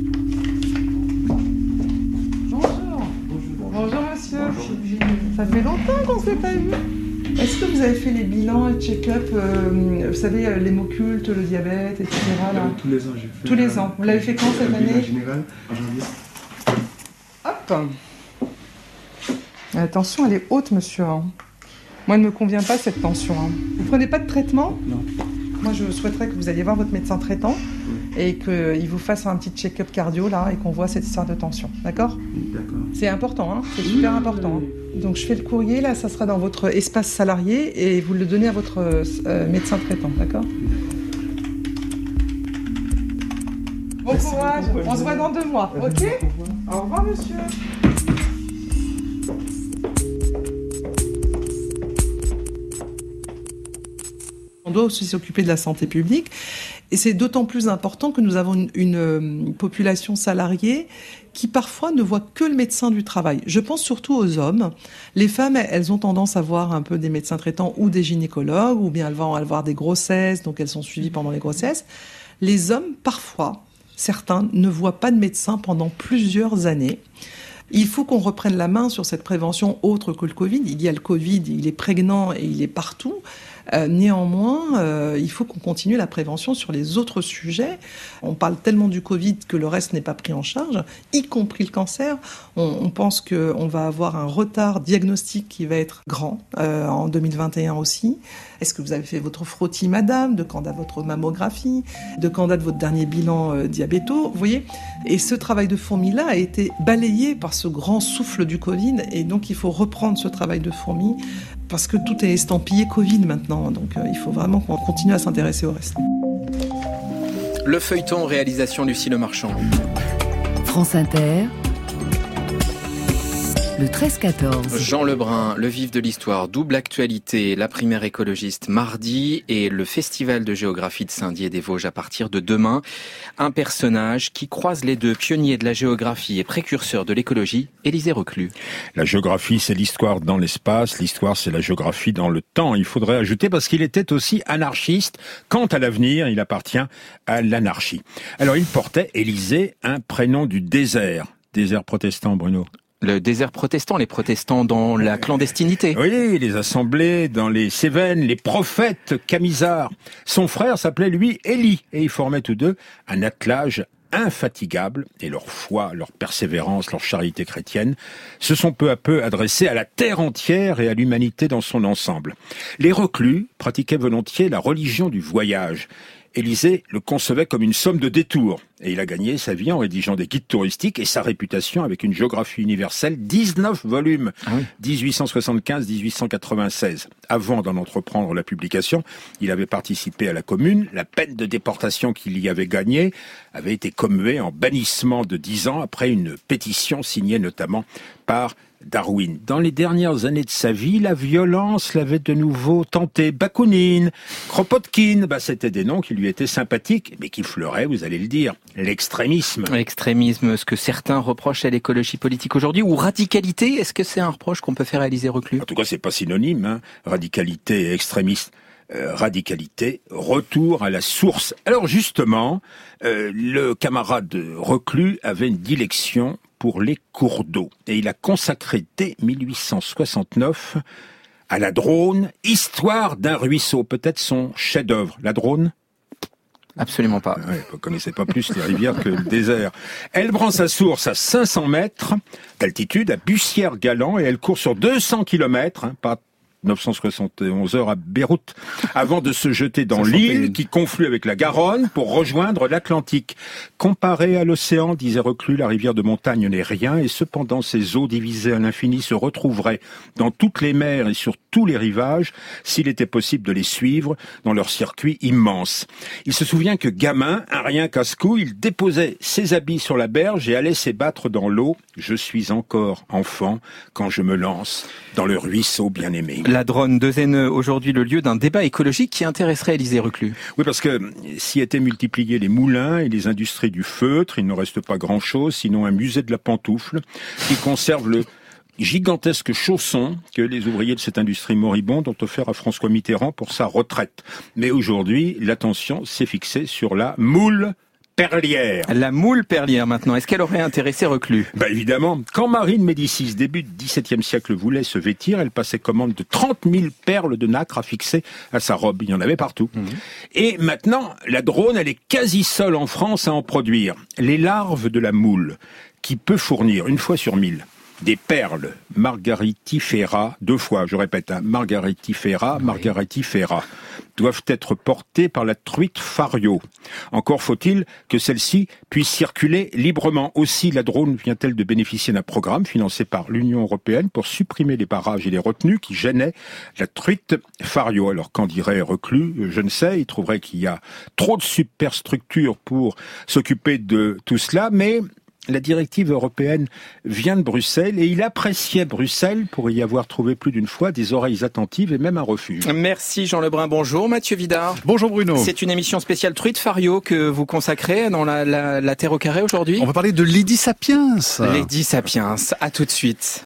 Bonjour. Bonjour, Bonjour monsieur. Bonjour. Ça fait longtemps qu'on ne s'est pas vu. Est-ce que vous avez fait les bilans et check-up, euh, vous savez, euh, l'hémoculte, le diabète, et cetera là ? Tous les ans, j'ai fait. Tous les ans. Vous l'avez fait quand cette année ? Général, en janvier. Hop. La tension, elle est haute, monsieur. Hein. Moi, elle ne me convient pas, cette tension. Hein. Vous prenez pas de traitement ? Non. Moi, je souhaiterais que vous alliez voir votre médecin traitant oui. et qu'il vous fasse un petit check-up cardio, là, et qu'on voit cette histoire de tension. D'accord ? D'accord. C'est important, hein ? C'est super important. Hein. Donc je fais le courrier, là, ça sera dans votre espace salarié et vous le donnez à votre euh, médecin traitant, d'accord ? Bon Merci courage, beaucoup, on se voit dans deux mois, ok ? Au revoir, monsieur. On doit aussi s'occuper de la santé publique Et c'est d'autant plus important que nous avons une, une, une population salariée qui parfois ne voit que le médecin du travail. Je pense surtout aux hommes. Les femmes, elles ont tendance à voir un peu des médecins traitants ou des gynécologues, ou bien elles vont avoir des grossesses, donc elles sont suivies pendant les grossesses. Les hommes, parfois, certains ne voient pas de médecin pendant plusieurs années. Il faut qu'on reprenne la main sur cette prévention autre que le Covid. Il y a le Covid, il est prégnant et il est partout. Euh, néanmoins, euh, il faut qu'on continue la prévention sur les autres sujets. On parle tellement du Covid que le reste n'est pas pris en charge, y compris le cancer. On, on pense qu'on va avoir un retard diagnostique qui va être grand euh, en deux mille vingt et un aussi. Est-ce que vous avez fait votre frottis, madame? De quand date votre mammographie? De quand date votre dernier bilan euh, diabéto? Vous voyez? Et ce travail de fourmi-là a été balayé par ce grand souffle du Covid. Et donc, il faut reprendre ce travail de fourmi parce que tout est estampillé Covid maintenant. Donc, euh, il faut vraiment qu'on continue à s'intéresser au reste. Le feuilleton, réalisation Lucie Lemarchand. France Inter. Le treize quatorze. Jean Lebrun, le vif de l'histoire, double actualité, la primaire écologiste mardi et le festival de géographie de Saint-Dié-des-Vosges à partir de demain. Un personnage qui croise les deux, pionnier de la géographie et précurseur de l'écologie, Élisée Reclus. La géographie, c'est l'histoire dans l'espace, l'histoire, c'est la géographie dans le temps. Il faudrait ajouter parce qu'il était aussi anarchiste. Quant à l'avenir, il appartient à l'anarchie. Alors, il portait, Élisée, un prénom du désert. Désert protestant, Bruno. Le désert protestant, les protestants dans la clandestinité. Oui, les assemblées dans les Cévennes, les prophètes Camisards. Son frère s'appelait, lui, Élie, et ils formaient tous deux un attelage infatigable, et leur foi, leur persévérance, leur charité chrétienne se sont peu à peu adressés à la terre entière et à l'humanité dans son ensemble. Les reclus pratiquaient volontiers la religion du voyage. Élisée le concevait comme une somme de détours, et il a gagné sa vie en rédigeant des guides touristiques et sa réputation avec une géographie universelle, dix-neuf volumes, ah oui. dix-huit cent soixante-quinze à dix-huit cent quatre-vingt-seize. Avant d'en entreprendre la publication, il avait participé à la Commune. La peine de déportation qu'il y avait gagnée avait été commuée en bannissement de dix ans après une pétition signée notamment par Darwin. Dans les dernières années de sa vie, la violence l'avait de nouveau tenté. Bakounine, Kropotkin, bah c'était des noms qui lui étaient sympathiques, mais qui fleuraient, vous allez le dire, l'extrémisme. L'extrémisme, ce que certains reprochent à l'écologie politique aujourd'hui, ou radicalité, est-ce que c'est un reproche qu'on peut faire à Élisée Reclus? En tout cas, c'est pas synonyme, hein. Radicalité et extrémiste. Euh, radicalité, retour à la source. Alors justement, euh, le camarade Reclus avait une dilection pour les cours d'eau. Et il a consacré dès mille huit cent soixante-neuf à la Dronne, Histoire d'un ruisseau, peut-être son chef-d'œuvre. La Dronne? Absolument pas. Ouais, vous ne connaissez pas plus les rivières que le désert. Elle prend sa source à cinq cents mètres d'altitude, à Bussière-Galant, et elle court sur deux cents kilomètres, hein, pas neuf cent soixante et onze heures à Beyrouth, avant de se jeter dans l'île qui conflue avec la Garonne pour rejoindre l'Atlantique. Comparé à l'océan, disait Reclus, la rivière de montagne n'est rien, et cependant ses eaux divisées à l'infini se retrouveraient dans toutes les mers et sur tous les rivages s'il était possible de les suivre dans leur circuit immense. Il se souvient que gamin, un rien casse-cou, il déposait ses habits sur la berge et allait s'ébattre dans l'eau. Je suis encore enfant quand je me lance dans le ruisseau bien-aimé. La Dronne de Zéneux, aujourd'hui le lieu d'un débat écologique qui intéresserait Élisée Reclus. Oui, parce que s'y étaient multipliés les moulins et les industries du feutre, il ne reste pas grand-chose, sinon un musée de la pantoufle qui conserve le gigantesque chausson que les ouvriers de cette industrie moribonde ont offert à François Mitterrand pour sa retraite. Mais aujourd'hui, l'attention s'est fixée sur la moule perlière. La moule perlière maintenant, est-ce qu'elle aurait intéressé Reclus? Bah évidemment, quand Marie de Médicis, début du dix-septième siècle, voulait se vêtir, elle passait commande de trente mille perles de nacre affixées à sa robe. Il y en avait partout. Mmh. Et maintenant, la Dronne, elle est quasi seule en France à en produire. Les larves de la moule, qui peut fournir, une fois sur mille, des perles margaritifera, deux fois, je répète, hein, margaritifera, oui. margaritifera, doivent être portées par la truite fario. Encore faut-il que celle-ci puisse circuler librement. Aussi, la Dronne vient-elle de bénéficier d'un programme financé par l'Union européenne pour supprimer les barrages et les retenues qui gênaient la truite fario. Alors, qu'en dirait Reclus? Je ne sais, il trouverait qu'il y a trop de superstructures pour s'occuper de tout cela, mais La directive européenne vient de Bruxelles et il appréciait Bruxelles pour y avoir trouvé plus d'une fois des oreilles attentives et même un refuge. Merci Jean Lebrun, bonjour Mathieu Vidard. Bonjour Bruno. C'est une émission spéciale Truite Fario que vous consacrez dans la, la, la Terre au carré aujourd'hui. On va parler de Lady Sapiens. Lady Sapiens, à tout de suite.